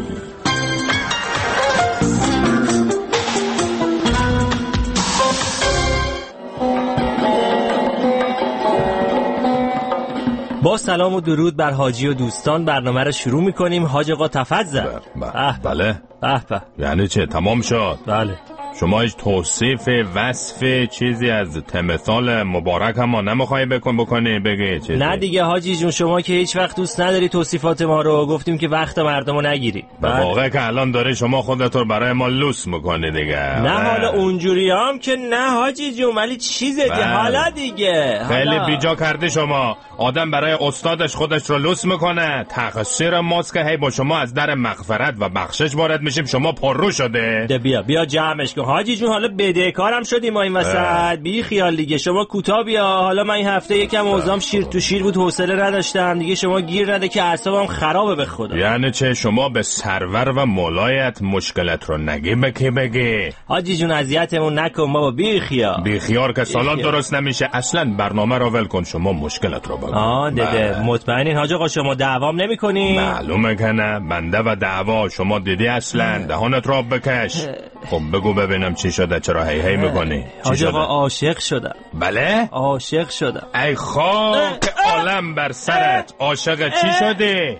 با سلام و درود بر حاجی و دوستان برنامه رو شروع می‌کنیم. حاج آقا تفضل. بله. به به. یعنی چه تمام شد؟ بله. شما هیچ توصیف وصف چیزی از تمثال مبارک هم ما نمیخوای بکن بکنی بگی چیزی؟ نه دیگه حاجی جون، شما که هیچ وقت دوست نداری توصیفات ما رو، گفتیم که وقت مردمو نگیری. به واقع که الان داری شما خودت رو برای ما لوس میکنی دیگه. نه حالا اونجوری هم که نه حاجی جون، ولی چیزه دیگه حالا دیگه خیلی بیجا کردی شما. آدم برای استادش خودش رو لوس میکنه. تقصیر ماست که هی با شما از در مغفرت و بخشش وارد میشیم، شما پررو شده. ده بیا بیا جمعش کن حاجی جون حالا بدهکارم شدیم ما این وسط. بی خیال دیگه، شما کوتاه بیا. حالا من این هفته یکم اوضاعم شیر تو شیر بود، حوصله نداشتم دیگه. شما گیر نده که اعصابم خرابه به خدا. یعنی چه؟ شما به سرور و مولایت مشکلت رو نگی بکی بگی. حاجی جون اذیتمون نکن بابا، بی خیال. بی خیال که سالات درست نمیشه. اصلا برنامه رو ول کن، شما مشکلت رو بگو. آه دده مطمئنین حاج آقا شما دعوام نمی‌کنی؟ معلومه که نه، بنده و دعوا. شما دیدی اصلا دهانت رو بکش. خب بگو ببینم چی شده، چرا هی هی میکنی؟ حاج آقا عاشق شدم. بله؟ عاشق شدم. ای خاک عالم بر سرت، عاشق چی شدی؟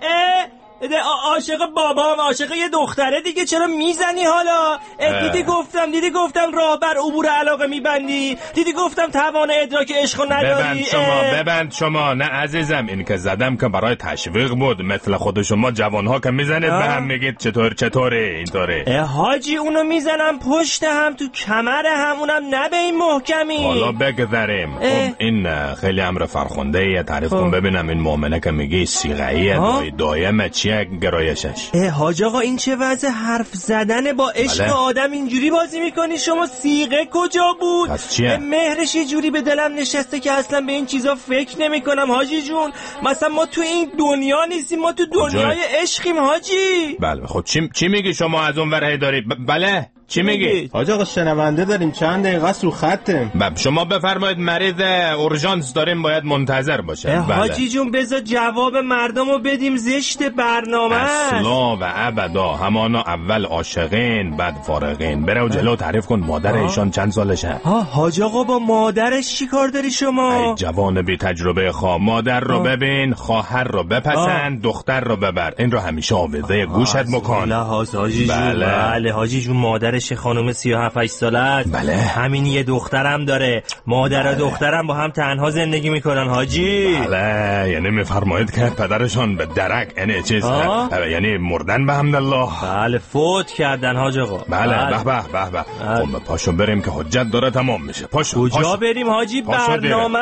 عاشق بابام، عاشق یه دختره دیگه. چرا میزنی حالا؟ دیدی گفتم دیدی گفتم راه بر عبور علاقه میبندی. دیدی گفتم توان ادراک عشق نداری. ببند شما ببند شما. نه عزیزم، این که زدم که برای تشویق بود. مثل خود شما جوانها که میزنید به هم میگید چطور چطوره اینطوره. حاجی اونو میزنم پشت هم، تو کمر هم، اونم نه به این محکمی. حالا بگذاریم. خب این خیلی امر فرخنده ایه. تعریف کن ببینم این مؤمنه که میگی صیغه‌ایه دایمه چیه گرایشش؟ حاج آقا این چه وضع حرف زدن با عشق بله. آدم اینجوری بازی میکنی شما؟ صیغه کجا بود؟ پس چیه؟ مهرش یه جوری به دلم نشسته که اصلا به این چیزا فکر نمیکنم حاجی جون. مثلا ما تو این دنیا نیستیم، ما تو دنیای عشقیم حاجی. بله خب چی چی میگی شما از اون ور دارید؟ ب... بله چی میگی؟ حاج آقا شنونده داریم، چند دقیقه است رو خطه. بله شما بفرمایید، مریض اورژانس داریم باید منتظر باشه. بله. حاجی جون بذار جواب مردمو بدیم، زشت برنامه اصلا و ابدا. همانا اول عاشقین بعد فارغین. برو جلو تعریف کن مادر ایشان چند سالشه؟ ها حاج آقا با مادرش چی کار داری شما؟ ای جوان بی تجربه خواه. مادر رو ببین، خواهر رو بپسند، دختر رو ببر. این رو همیشه آویزه گوشت بکن. حاجی جون بله حاجی جون مادر خانم سی و هفت ساله است. بله. همین یه دخترم داره. مادر بله. و دخترم با هم تنها زندگی میکنن حاجی. بله یعنی میفرمایید که پدرشان به درک یعنی چیز یعنی مردن به حمدالله. بله فوت کردن حاج آقا. بله به به به به. خب پاشو بریم که حجت داره تمام میشه. پاشو. کجا پاشو. بریم حاجی؟ برنامه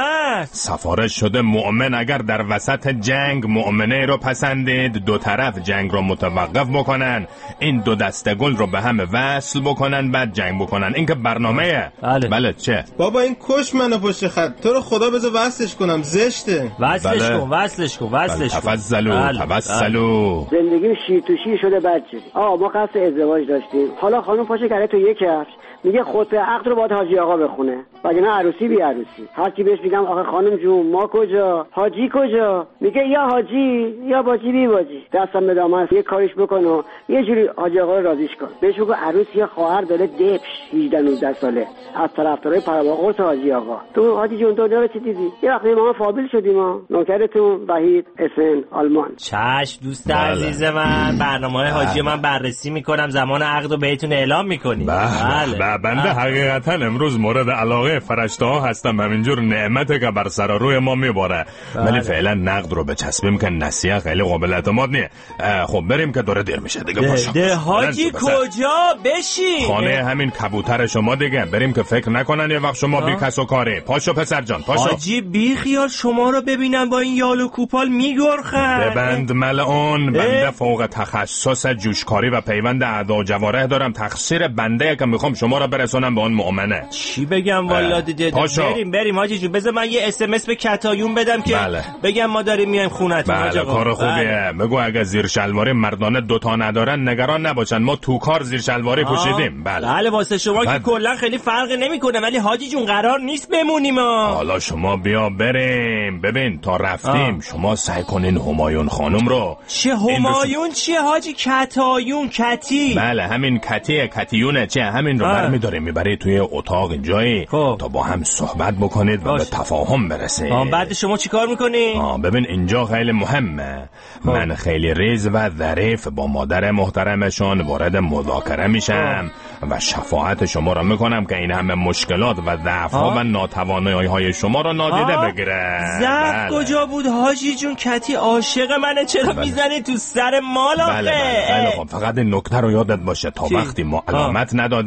سفارش شده مؤمن اگر در وسط جنگ مؤمنه رو پسندید، دو طرف جنگ رو متوقف بکنن، این دو دسته گل رو به هم وصل بکنن، بعد جنگ بکنن. این که برنامه‌ایه. بله. بله چه؟ بابا این کش منو پشت خط. تو رو خدا بذار وصلش کنم، زشته. وصلش بله. کن وصلش کن وصلش کن. تفضلوا بله. تفضلوا. زندگی شیر تو شیر شده بد شدی. آقا ما قصد ازدواج داشتیم. حالا خانم پاشه کرده تو یک کفش میگه خطبه عقد رو باید حاجی آقا بخونه، وگرنه عروسی بی عروسی. هر کی بهش میگم آخه خانم جون ما کجا، حاجی کجا، میگه یا حاجی یا باجی بی باجی. دستم به دامن یه کاریش بکن و یه جوری حاجی آقا رو راضیش کن. بهش بگو عروس یا خواهر داره دپش هجده نوزده ساله از طرفدارای پرواقرت حاجی آقا. تو حاجی جون دنیا رو چی دیدی؟ یه وقتی ما فامیل شدیم ما. نوکرتون وحید اسن آلمان. چش دوست بله. عزیز من، برنامه‌های حاجی من بررسی میکنم، زمان عقد رو بهتون اعلام میکنیم. بله بنده حقیقتا امروز مورد علاقه فرشته ها هستم. همینجور نعمته که بر سر روی ما میباره. ولی فعلا نقد رو بچسبیم که نسیه خیلی قابل اعتماد نیه. خب بریم که داره دیر میشه دیگه. پاشو ده حاجی کجا بشین؟ خانه همین کبوتر شما دیگه. بریم که فکر نکنن یه وقت شما بی کس و کاری. پاشو پسر جان پاشو. حاجی بی خیال شما رو ببینم با این یال و کوپال میگرخن. ببند ملعون. بنده فوق تخصص جوشکاری و پیوند اعضا و جوارح دارم. تقصیر بنده که میخوام شما رو برسونم به اون مؤمنه. چی بگم والا دیده. بریم بریم حاجی جون. بذار من یه اس ام اس به کتایون بدم که بله. بگم ما داریم میایم خونتون. بله کار خوبیه. بله. بگو اگه زیر شلواری مردانه دوتا ندارن نگران نباشن، ما تو کار زیر شلواری پوشیدیم. بله بله واسه شما بله. که کلا خیلی فرقی نمیکنه، ولی حاجی جون قرار نیست بمونیم ها. حالا شما بیا بریم. ببین تا رفتیم آه. شما سعی کنین همایون خانم رو. چه همایون چیه حاجی؟ کتایون کتی. بله همین کتیه کتیونه چه همین رو برمی‌داریم میبری توی اتاق جایی تا با هم صحبت بکنید و به تفاهم برسید. آه بعد شما چی کار میکنی؟ آه ببین اینجا خیلی مهمه. خواه. من خیلی ریز و ظریف با مادر محترمشون وارد مذاکره میشم و شفاعت شما رو میکنم که این همه مشکلات و ضعف‌ها و ناتوانی‌های شما رو نادیده بگیره. ضعف بله. کجا بود حاجی جون؟ کتی عاشق منه، چرا بله. میزنی تو سر مال آخه؟ بله بله. بله خب فقط این نکته رو یادت باشه تا چی؟ وقتی ما علامت ندادیم شما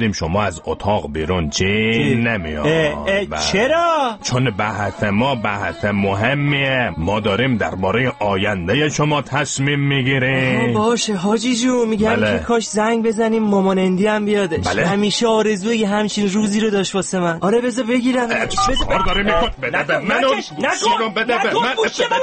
از اتاق بیرون چی نمیاد. چرا؟ چون بحث ما بحث مهمیه. ما داریم درباره آینده شما تصمیم میگیریم. باشه حاجی جو، میگم بله. که کاش زنگ بزنیم مامان اندی هم بیادش. بله. همیشه آرزوی همچین روزی رو داشت واسه من. آره بذار بگیرم. کار داره میکن. بده به من اون شیرون بده به من.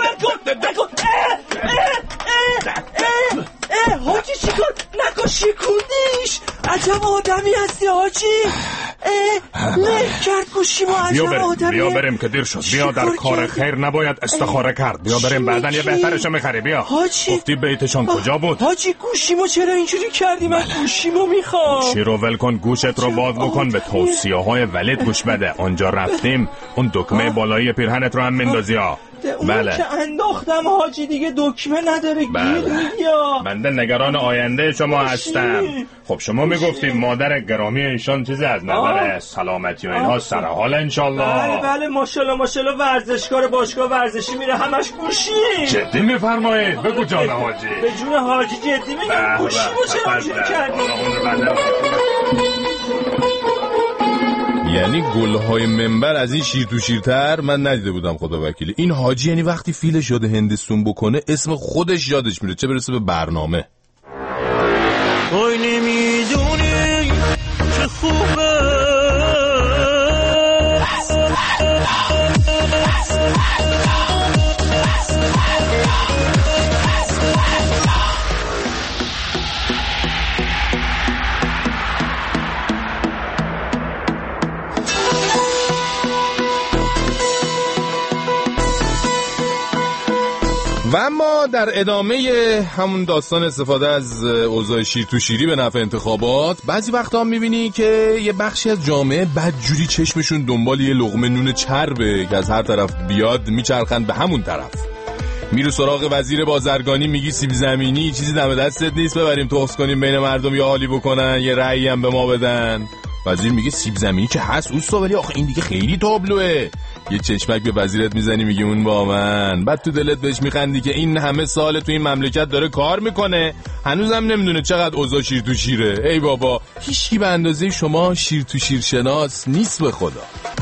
اه حاجی چیکار نکن شکوندیش. عجب آدمی هستی حاجی. اه نه کرد گوشی ما. عجب آدمی. بیا بریم که دیر شد. بیا در کار خیر نباید استخاره کرد. بیا بریم بعدن یه بهترشو میخری. بیا گفتی بیتشان کجا بود؟ حاجی گوشی ما چرا اینجوری کردی؟ من گوشی ما میخوام. گوشی رو ول کن، گوشت رو باز بکن، به توصیه های ولید گوش بده. اونجا رفتیم اون دکمه بالایی پیرهنت رو هم میندازی ها. بله که انداختم حاجی دیگه دکمه نداره. بله. گیر میگیا. بنده نگران آینده شما هستم. خب شما میگفتیم مادر گرامی ایشان چیزی از نظر سلامتی و اینها سر حال انشالله. بله بله ماشاءالله ماشاءالله ورزشکار باشگاه ورزشی میره همش گوشی. جدی میفرمایید؟ بگو جان حاجی. به جون حاجی جدی میگم. گوشی رو چرا اینجوری کردی؟ یعنی گلهای منبر از این شیر تو شیرتر من ندیده بودم خدا وکیلی. این حاجی یعنی وقتی فیلش یاد هندستون بکنه اسم خودش یادش میره، چه برسه به برنامه. توی نمیدونی چه خوبه و اما در ادامه همون داستان استفاده از اوضاع شیر تو شیری به نفع انتخابات، بعضی وقتا هم میبینی که یه بخشی از جامعه بدجوری چشمشون دنبال یه لقمه نون چربه که از هر طرف بیاد میچرخن به همون طرف. میرو سراغ وزیر بازرگانی میگی سیب زمینی چیزی دم دستت نیست ببریم توخس کنیم بین مردم یا حالی بکنن یه رأیی هم به ما بدن. وزیر میگه سیب زمینی که هست اوستا، ولی آخه این دیگه خیلی تابلوه. یه چشمک به وزیرت میزنی میگه اون با من، بعد تو دلت بهش میخندی که این همه سال تو این مملکت داره کار میکنه هنوزم نمیدونه چقدر اوضاع شیر تو شیره. ای بابا هیچکی به اندازه شما شیر تو شیر شناس نیست به خدا.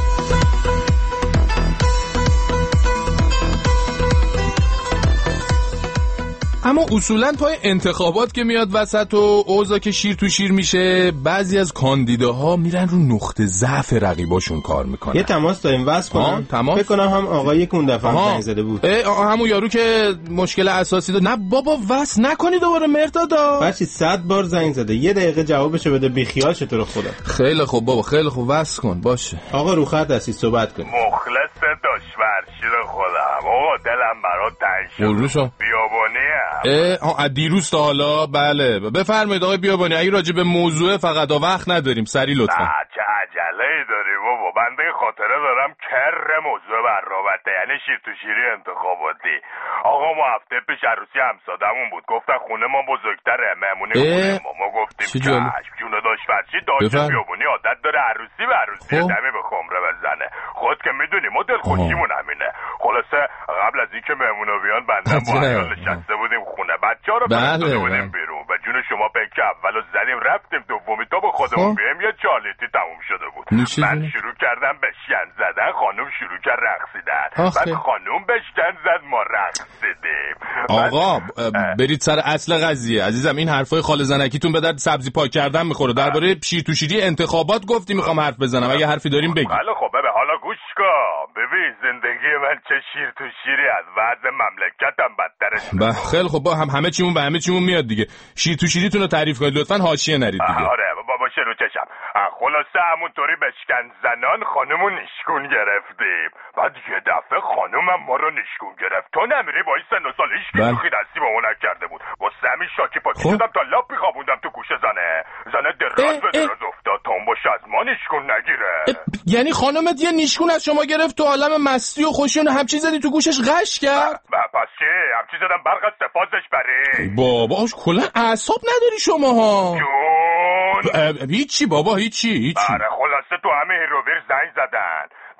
اما اصولاً پای انتخابات که میاد وسط و اوضاع که شیر تو شیر میشه، بعضی از کاندیداها میرن رو نقطه ضعف رقیباشون کار میکنن. یه تماس داریم واسه کنم. تماس فکر کنم هم آقای اون دفعه زنگ زده بود. همون یارو که مشکل اساسی داره. نه بابا واسه نکنی دوباره مرتضی. بچی صد بار زنگ زده. یه دقیقه جوابشو بده بی خیال شه تو رو خدا. خیلی خوب بابا خیلی خوب واسه کن باشه. آقا رو خط هستی صحبت کن. مخلص دشمن شیر خودم. آقا دلم برات تنگ شد. بیابانیه. اه دیروز تا حالا بله بفرمایید آقای بیابانی. اگه راجع به موضوع فقط وقت نداریم سری لطفا. نه چه عجله‌ای داری بابا. بنده خاطره دارم کر موضوع برنامه‌ته یعنی شیر تو شیری انتخاباتی. آقا ما هفته پیش عروسی همسادمون بود، گفتن خونه ما بزرگتره مهمونی خونه ما. ما گفتیم چشم. جون داشت فرشی داشت بیابانی عادت داره عروسی به عروسی دمی به خمره بزنه. خود که میدونی ما دلخوشیمون همینه. خلاصه قبل از اینکه مهمونا بیان بنده با عیال نشسته بودیم خونه، بچه‌ها رو فرستاده بودیم بیرون و جون شما پک اولو زدیم رفتیم دومی تا به خودمون بیایم یه چالیتی تموم شده بود. من شروع کردم به شن زدن، خانم شروع کرد رقصیدن. بعد خانم به شن زد ما رقصیدیم. آقا برید سر اصل قضیه عزیزم. این حرفای خاله زنکیتون به درد سبزی پاک کردن میخوره. درباره شیر تو شیری انتخابات گفتی میخوام حرف بزنم. اگه حرفی داریم بگید. بله خب ببین حالا گوش کن. ببین زندگی من چه شیر تو شیری از وضع مملکتم بدتره. با خیلی خب با هم همه چیمون به همه چیمون میاد دیگه. شیر تو شیریتون رو تعریف کنید لطفاً، حاشیه نرید دیگه. آره بابا رو چشم. خلاصه همونطوری بشکن زنان خانمو نشکون گرفتیم. بعد یه دفعه خانومم ما رو نشکون گرفت. تو نمیری با این سن و سال هیچ که توخی دستی با اون نکرده بود. واسه همین شاکی پاکی شدم تا لاپی خوابوندم تو گوش زنه. زنه دراز به دراز افتاد تا اون باشه از ما نشکون نگیره. یعنی خانمت یه نشکون از شما گرفت تو عالم مستی و خوشیون همچی زدی تو گوشش غش کرد؟ پس چی؟ همچی زدم برق از سفازش بری. باباش کلا اعصاب نداری شما ها. جون هیچی بابا هیچی هیچی. آره خلاصه تو همه هیروویر زنگ زدن.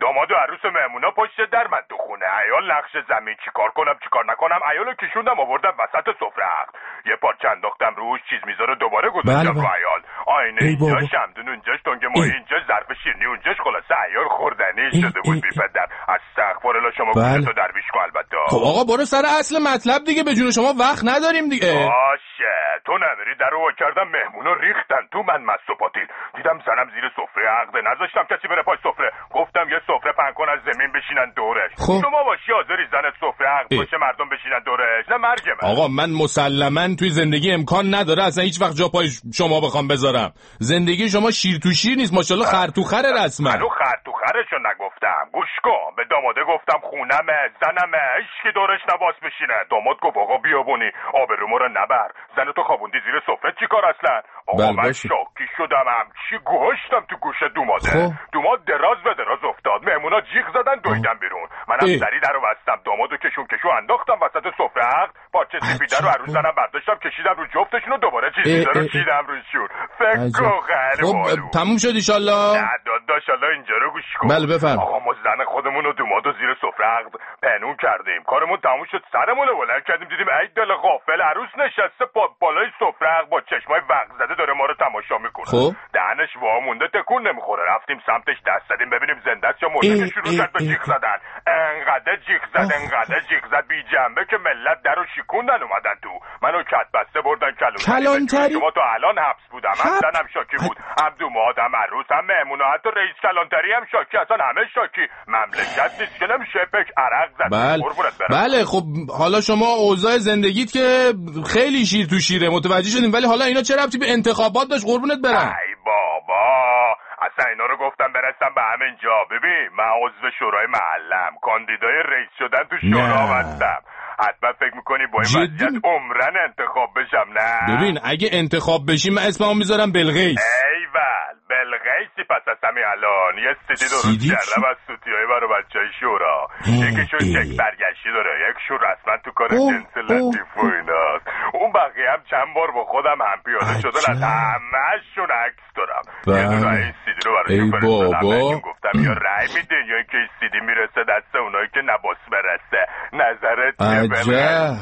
داماد و عروس مهمونا پشت در، من تو خونه. عیال نقش زمین چیکار کنم چیکار نکنم، عیالو کشوندم آوردم وسط سفره عقد. یه پارچه انداختم روش، چیز میذاره دوباره گذاشتم رو عیال. آینه اینجا، شمدون اونجاش، تنگ ماهی اینجا، ظرف شیرینی اونجاش، خلاصه عیال خوردنی شده بود بی پدر. استغفرالله، شما گوشتو درویش کن البته. خب آقا برو سر اصل مطلب دیگه، به جون شما وقت نداریم دیگه. باشه تو نمیری، درو وا کردم مهمونا ریختن تو، من مست و پاتیل دیدم زنم زیر سفره عقد، نذاشتم کسی بره پای سفره، گفتم یه سفره پهن کن از زمین بشینن دورش. خب. شما باشی حاضری زنت سفره عقد باشه مردم بشینن دورش؟ نه مرگ من. آقا من مسلماً توی زندگی امکان نداره اصلا هیچ وقت جا پای شما بخوام بذارم. زندگی شما شیر تو شیر نیست، ماشاءالله خر تو خره رسما. منو خر تو خرشو نگفتم، گوش کن. به داماده گفتم خونمه، زنمه، هیچکی دورش نباس بشینه. داماد گفت آقا بیابونی آبرومو رو نبر، زنتو خوابوندی زیر سفره چیکار اصلا؟ آقا من شاکی شدم، همچی گوشتم تو گوش دوماده. خب. دوماد دراز به دراز افتاد، مهمونا جیغ زدن دویدم بیرون. منم سری درو بستم، دامادو کشون کشو انداختم وسط سفره عقد، پارچه سفیده رو عروس زنم برداشتم کشیدم رو جفتشون و دوباره چیزی رو چیدم روشون. فکر کن خیلی خب تموم شد ان شاءالله. نه داداش الله اینجا رو گوش کن. بله بفرم. آقا ما زن خودمون و دومادو زیر سفره عقد پنهون کردیم، کارمون تموم شد، سرمون رو بلند کردیم، دیدیم ای دل غافل عروس نشسته با بالای سفره عقد با چشمای وق زده داره ما رو تماشا میکنه. خب دهنش وا مونده تکون نمیخوره. رفتیم سمتش دست زدیم ببینیم زنده است یا مرده. شروع کرد به جیغ زدن، انقدر جیغ زد انقدر جیغ زد بی جنبه که ملت درو شیکوندن اومدن تو. منو کت بسته بردن کلانتری. شما تو الان حبس بودم، هم زنم شاکی بود، هم دوماد، هم عروس، هم مهمونا، حتی رئیس کلانتری هم شاکی، اصلا همه شاکی. مملکت نیست که نمیشه پک عرق زد. بله بله خب حالا شما اوضاع زندگیت که خیلی شیر تو شیره متوجه شدیم، ولی حالا اینا چه ربطی به انتخابات داشت قربونت برم؟ ای بابا اصلا اینا رو گفتم برسم به همین جا. ببین من عضو شورای محلم، کاندیدای رئیس شدن تو شورا هستم. حتما فکر میکنی با این وضعیت عمرن انتخاب بشم؟ نه ببین اگه انتخاب بشیم من اسممو میذارم بلقیس. ایول بلقیسی پس از همین الان یه سیدی درست کردم از سوتیای برای بچهای شورا. یکیشون چک برگشتی داره، یکشون رسما تو کار جنس لطیف و ایناست. اون بقیه هم چند بار با خودم هم پیاده شدن، از همه‌شون عکس دارم. یه دونه این سیدی رو براشون فرستادم، گفتم یا رای میدین یا اینکه این سیدی میرسه دست اونایی که نباس برسه. نظرت عجب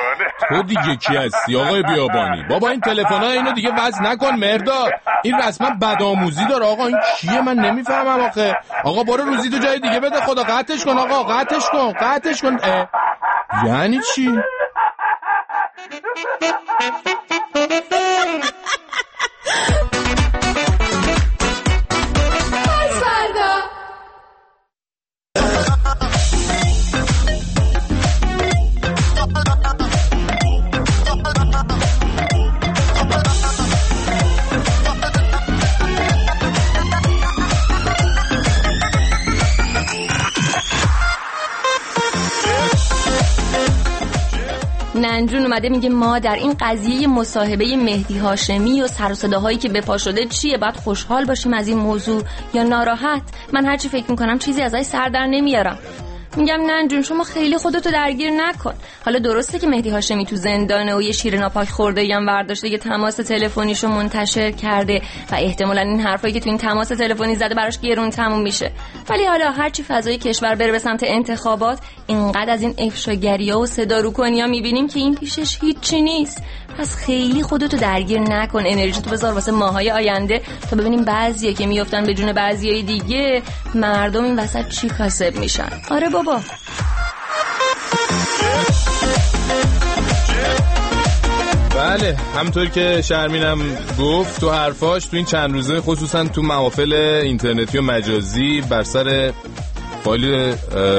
تو دیگه کی هستی آقای بیابانی؟ بابا این تلفن‌ها اینو دیگه وز نکن مرداد، این رسما بدآموزی داره. آقا این کیه من نمیفهمم آخه. آقا برو روزی تو جای دیگه بده، خدا قطعش کن آقا، قطعش کن قطعش کن. یعنی چی؟ ننجون اومده میگه ما در این قضیه مصاحبه مهدی هاشمی و سر و صداهایی که بپا شده چیه؟ باید خوشحال باشیم از این موضوع یا ناراحت؟ من هرچی فکر میکنم چیزی ازش سر در نمیارم. میگم ننجون شما خیلی خودتو درگیر نکن. حالا درسته که مهدی هاشمی تو زندانه و یه شیر ناپاک خورده هم برداشته، یه تماس تلفنیشو منتشر کرده و احتمالاً این حرفایی که تو این تماس تلفنی زده براش گرون تموم میشه. ولی حالا هرچی فضای کشور بره به سمت انتخابات، اینقدر از این افشاگری‌ها و صدا رو کنیا میبینیم که این پیشش هیچی نیست. پس خیلی خودتو درگیر نکن، انرژیتو بذار واسه ماهای آینده تا ببینیم بعضیه که میافتن به جون بعضیای دیگه مردم این وسط چی کاسب میشن. آره بابا. بله همونطور که شرمینم گفت تو حرفاش، تو این چند روزه خصوصا تو محافل اینترنتی و مجازی بر سر فایل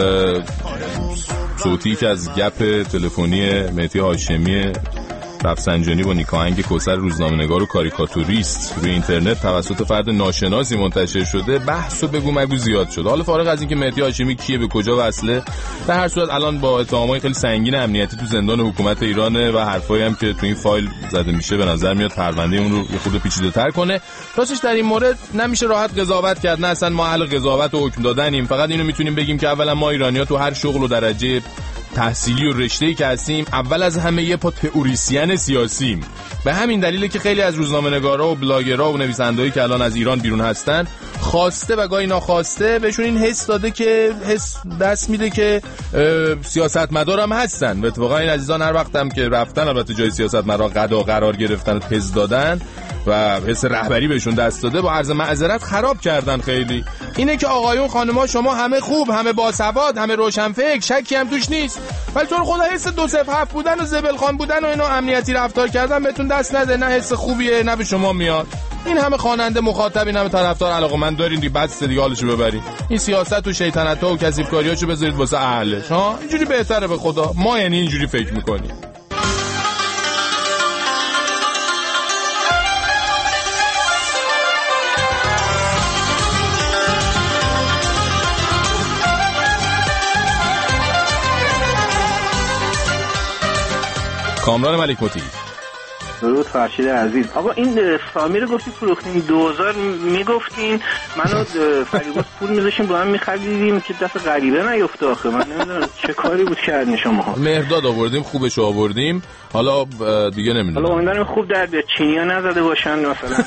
صوتی که از گپ تلفنی مهدی هاشمی رفسنجانی با نیکاهنگ کوثر روزنامه‌نگار و کاریکاتوریست روی اینترنت توسط فرد ناشناسی منتشر شده، بحث و بگو مگو زیاد شد. حالا فارغ از این که مهدی هاشمی کیه، به کجا وصله، در هر صورت الان با اتهامای خیلی سنگین امنیتی تو زندان حکومت ایرانه و حرفایی هم که تو این فایل زده میشه به نظر میاد پرونده اون رو یه خورده پیچیده‌تر کنه. راستش در این مورد نمیشه راحت قضاوت کرد، نه اصلا ما اهل قضاوت و حکم دادنیم. فقط اینو میتونیم بگیم که اولا ما ایرانی‌ها تو هر شغل و درجه تحصیلی و رشته‌ای که هستیم اول از همه یه پا تئوریسین سیاسیم. به همین دلیله که خیلی از روزنامه‌نگارا و بلاگرها و نویسندهایی که الان از ایران بیرون هستن خواسته و گاهی ناخواسته بهشون این حس داده که حس دست میده که سیاستمدار هم هستن. و اتفاقا این عزیزان هر وقت هم که رفتن البته جای سیاستمدار قدا قرار گرفتن و تز دادن و حس رهبری بهشون دست داده با عرض معذرت خراب کردن. خیلی اینه که آقایون خانم‌ها شما همه خوب، همه باسواد، همه روشنفکر، شکی هم توش نیست، ولی تو رو خدا حس دو صفر هفت بودن و زبلخان بودن و اینو امنیتی رفتار کردن بهتون دست نده. نه حس خوبیه نه به شما میاد. این همه خواننده مخاطب، این همه طرفدار علاقه‌مند دارین دیگه، بس دیگه حالشو ببرید. این سیاست و شیطنت‌ها و کثیف‌کاریاشو بذارید واسه اهلش ها. اینجوری بهتره به خدا. ما یعنی اینجوری فکر می‌کنیم. کامران ملک مطیعی. درود فرشید عزیز. آقا این سامی رو گفتی فروختیم دو هزار میگفتین منو فریباز پول میذاشیم با هم میخریدیم که دست غریبه نیفته. آخه من نمیدونم چه کاری بود کردین شما. مهرداد آوردیم، خوبش آوردیم، حالا دیگه نمیدونم. حالا امیدوارم خوب در بیاد، چینی‌ها نزده باشن مثلا.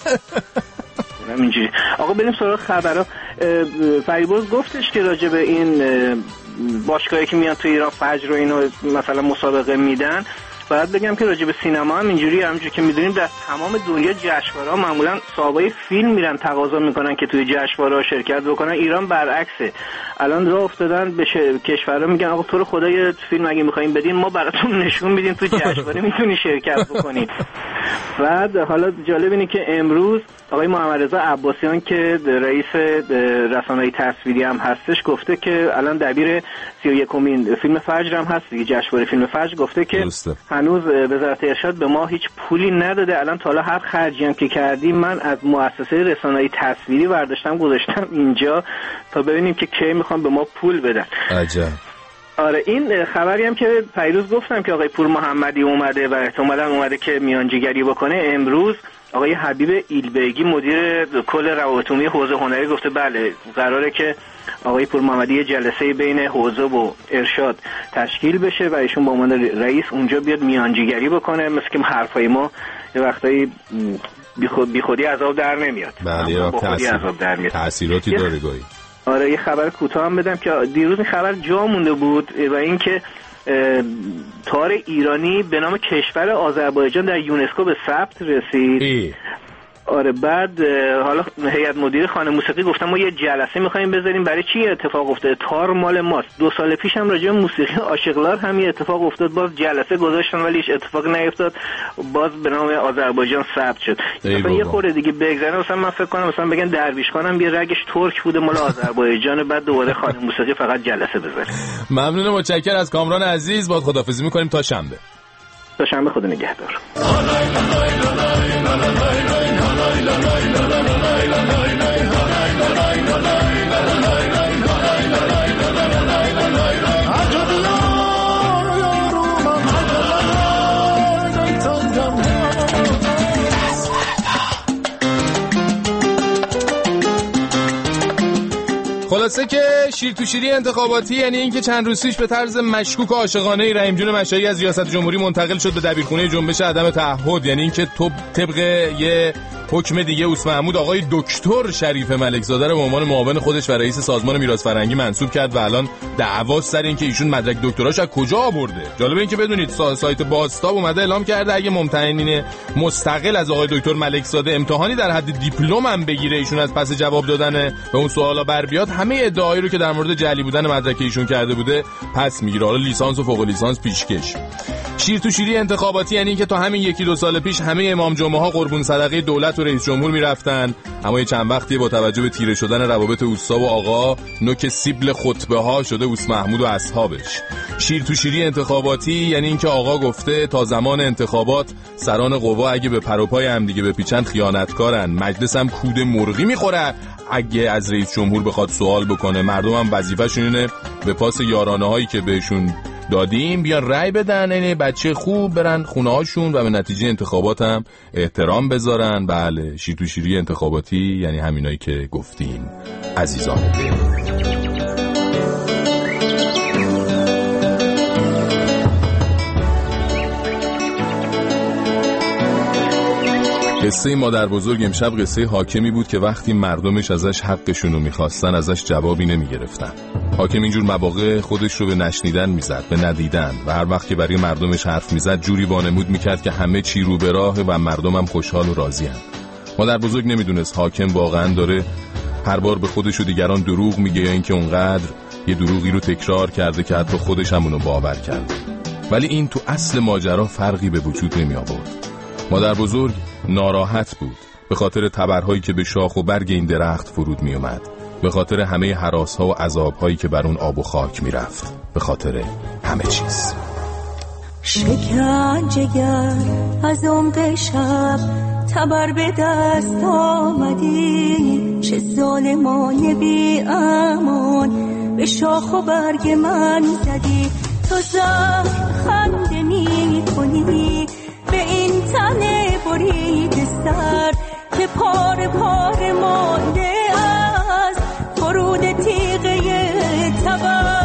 اینجوری. آقا بریم سراغ خبرها. فریباز گفتش که راجع به این باشگاهی که میان تو ایران فجر و اینو مثلا مسابقه میدن، باید بگم که راجع به سینما هم اینجوری، همونجوری که میدونیم در تمام دنیا جشنواره‌ها معمولا صاحبای فیلم میرن تقاضا میکنن که توی جشنواره‌ها شرکت بکنن. ایران برعکسه. الان راه افتادن به کشورها میگن آقا تو رو خدا یه فیلم اگه می‌خواید بدین ما براتون نشون میدیم تو جشنواره میتونی شرکت بکنی. بعد حالا جالب اینه که امروز آقای محمد رضا عباسیان که رئیس رسانه‌های تصویری هم هستش گفته که الان دبیر سی و یکمین فیلم فجر هم هست دیگه، جشنواره فیلم فجر، گفته که هنوز وزارت ارشاد به ما هیچ پولی نداده. الان تا حالا هر خرجی هم که کردیم من از مؤسسه رسانه‌های تصویری برداشتم گذاشتم اینجا تا ببینیم که کی میخوام به ما پول بدن. عجب. آره این خبری هم که پیروز گفتم که آقای پور محمدی اومده و احتمالاً اومده که میانجیگری بکنه. امروز آقای حبیب ایلبرگی مدیر کل روابط عمومی حوزه هنری گفته بله قراره که آقای پور محمدی جلسه بین حوزه و ارشاد تشکیل بشه و ایشون به عنوان رئیس اونجا بیاد میانجیگری بکنه. مثل که حرفای ما یه وقتایی بی خودی عذاب در نمیاد. بله تاثیر تاثیراتی داره گاهی. آره یه خبر کوتاه هم بدم که دیروز این خبر جا مونده بود و اینکه تار ایرانی به نام کشور آذربایجان در یونسکو به ثبت رسید. ای. آره بعد حالا هیئت مدیره خانه موسیقی گفتم ما یه جلسه می‌خوایم بذاریم برای چی اتفاق افتاده. تار مال ماست. دو سال پیش هم راجع به موسیقی عاشقلار همین اتفاق افتاد، باز جلسه گذاشتن ولی هیچ اتفاق نیفتاد، باز به نام آذربایجان ثبت شد. مثلا یه خورده دیگه بگذره مثلا من فکر کنم مثلا بگن درویش خانم یه رگش ترک بوده مال آذربایجان، بعد دوباره خانه موسیقی فقط جلسه بذاره. ممنون، متشکرم از کامران عزیز. باید خداحافظی می‌کنیم تا شنبه. تا شنبه خدا نگهدار. خلاصه که شیر تو شیری انتخاباتی یعنی اینکه چند روز پیش به طرز مشکوک و عاشقانه رحیم جون مشایی از ریاست جمهوری منتقل شد به دبیرخونه جنبش عدم تعهد، یعنی اینکه تو طبق یه حکم دیگه اوس محمود آقای دکتر شریف ملکزاده رو به عنوان معاون خودش و رئیس سازمان میراث فرهنگی منصوب کرد و الان دعواست سر این که ایشون مدرک دکتراش از کجا آورده. جالب این که بدونید سایت بازتاب اومده اعلام کرده اگه ممتحنین مستقل از آقای دکتر ملکزاده امتحانی در حد دیپلم هم بگیره ایشون از پس جواب دادن به اون سوالا بر بیاد، همه ادعایی رو که در مورد جعلی بودن مدرک ایشون کرده بوده پس میگیره، حالا لیسانس و فوق لیسانس پیشکش. شیر تو شیری انتخاباتی یعنی اینکه تا همین یکی دو سال پیش همه امام جمعه ها قربون صدقه دولت و رئیس جمهور میرفتن، اما یه چند وقتی با توجه به تیره شدن روابط اوستا و آقا نوک سیبل خطبه ها شده اوس محمود و اصحابش. شیر تو شیری انتخاباتی یعنی اینکه آقا گفته تا زمان انتخابات سران قوا اگه به پروپای هم دیگه بپیچن خیانتکارن، مجلس هم کود مرغی میخوره اگه از رئیس جمهور بخواد سوال بکنه، مردم هم وظیفه‌شون اینه به پاس یارانه هایی که بهشون دادیم بیان رای بدن، یعنی بچه خوب برن خونه هاشون و به نتیجه انتخابات هم احترام بذارن. بله شیر تو شیری انتخاباتی یعنی همینایی که گفتیم عزیزان. قصه مادر بزرگ امشب قصه حاکمی بود که وقتی مردمش ازش حقشونو میخواستن ازش جوابی نمیگرفتن. حاکم اینجور مواقع خودش رو به نشنیدن میزد، به ندیدن، و هر وقت که برای مردمش حرف میزد جوری وانمود میکرد که همه چی رو به راهه و مردمم خوشحال و راضی هن. مادر بزرگ نمیدونست حاکم واقعا داره هر بار به خودش و دیگران دروغ میگه یا اینکه اونقدر یه دروغی رو تکرار کرده که حتی خودش هم اونو باور کرده. ولی این تو اصل ماجرا فرقی به وجود نمی آورد. مادر بزرگ ناراحت بود به خاطر تبرهایی که به شاخ و برگ این درخت فرود می اومد، به خاطر همه هراس‌ها و عذاب‌هایی که بر اون آب و خاک می رفت، به خاطر همه چیز. شکنجه‌گر از عمق شب تبر به دست آمدی، چه ظالمانه بی امان به شاخ و برگ من زدی. تو زهر خنده می کنی به این تنه برید سر که پاره پاره مانده از فرود تیغه تبر.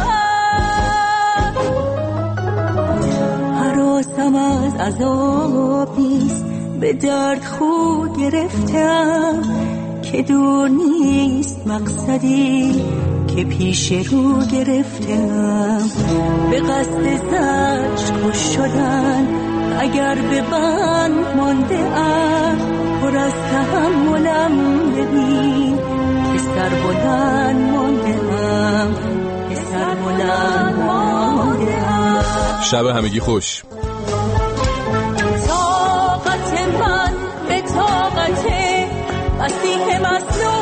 هراسم از عذاب نیست به درد خود گرفتم که دور نیست مقصدی که پیش رو گرفتم. به قصد زجر کش شدن اگر به بند مانده ام، پر از تحملم ببین که سر بلند مانده ام، که سر بلند مانده ام. شب همگی خوش. طاقت من به طاقت مسیح مصلوب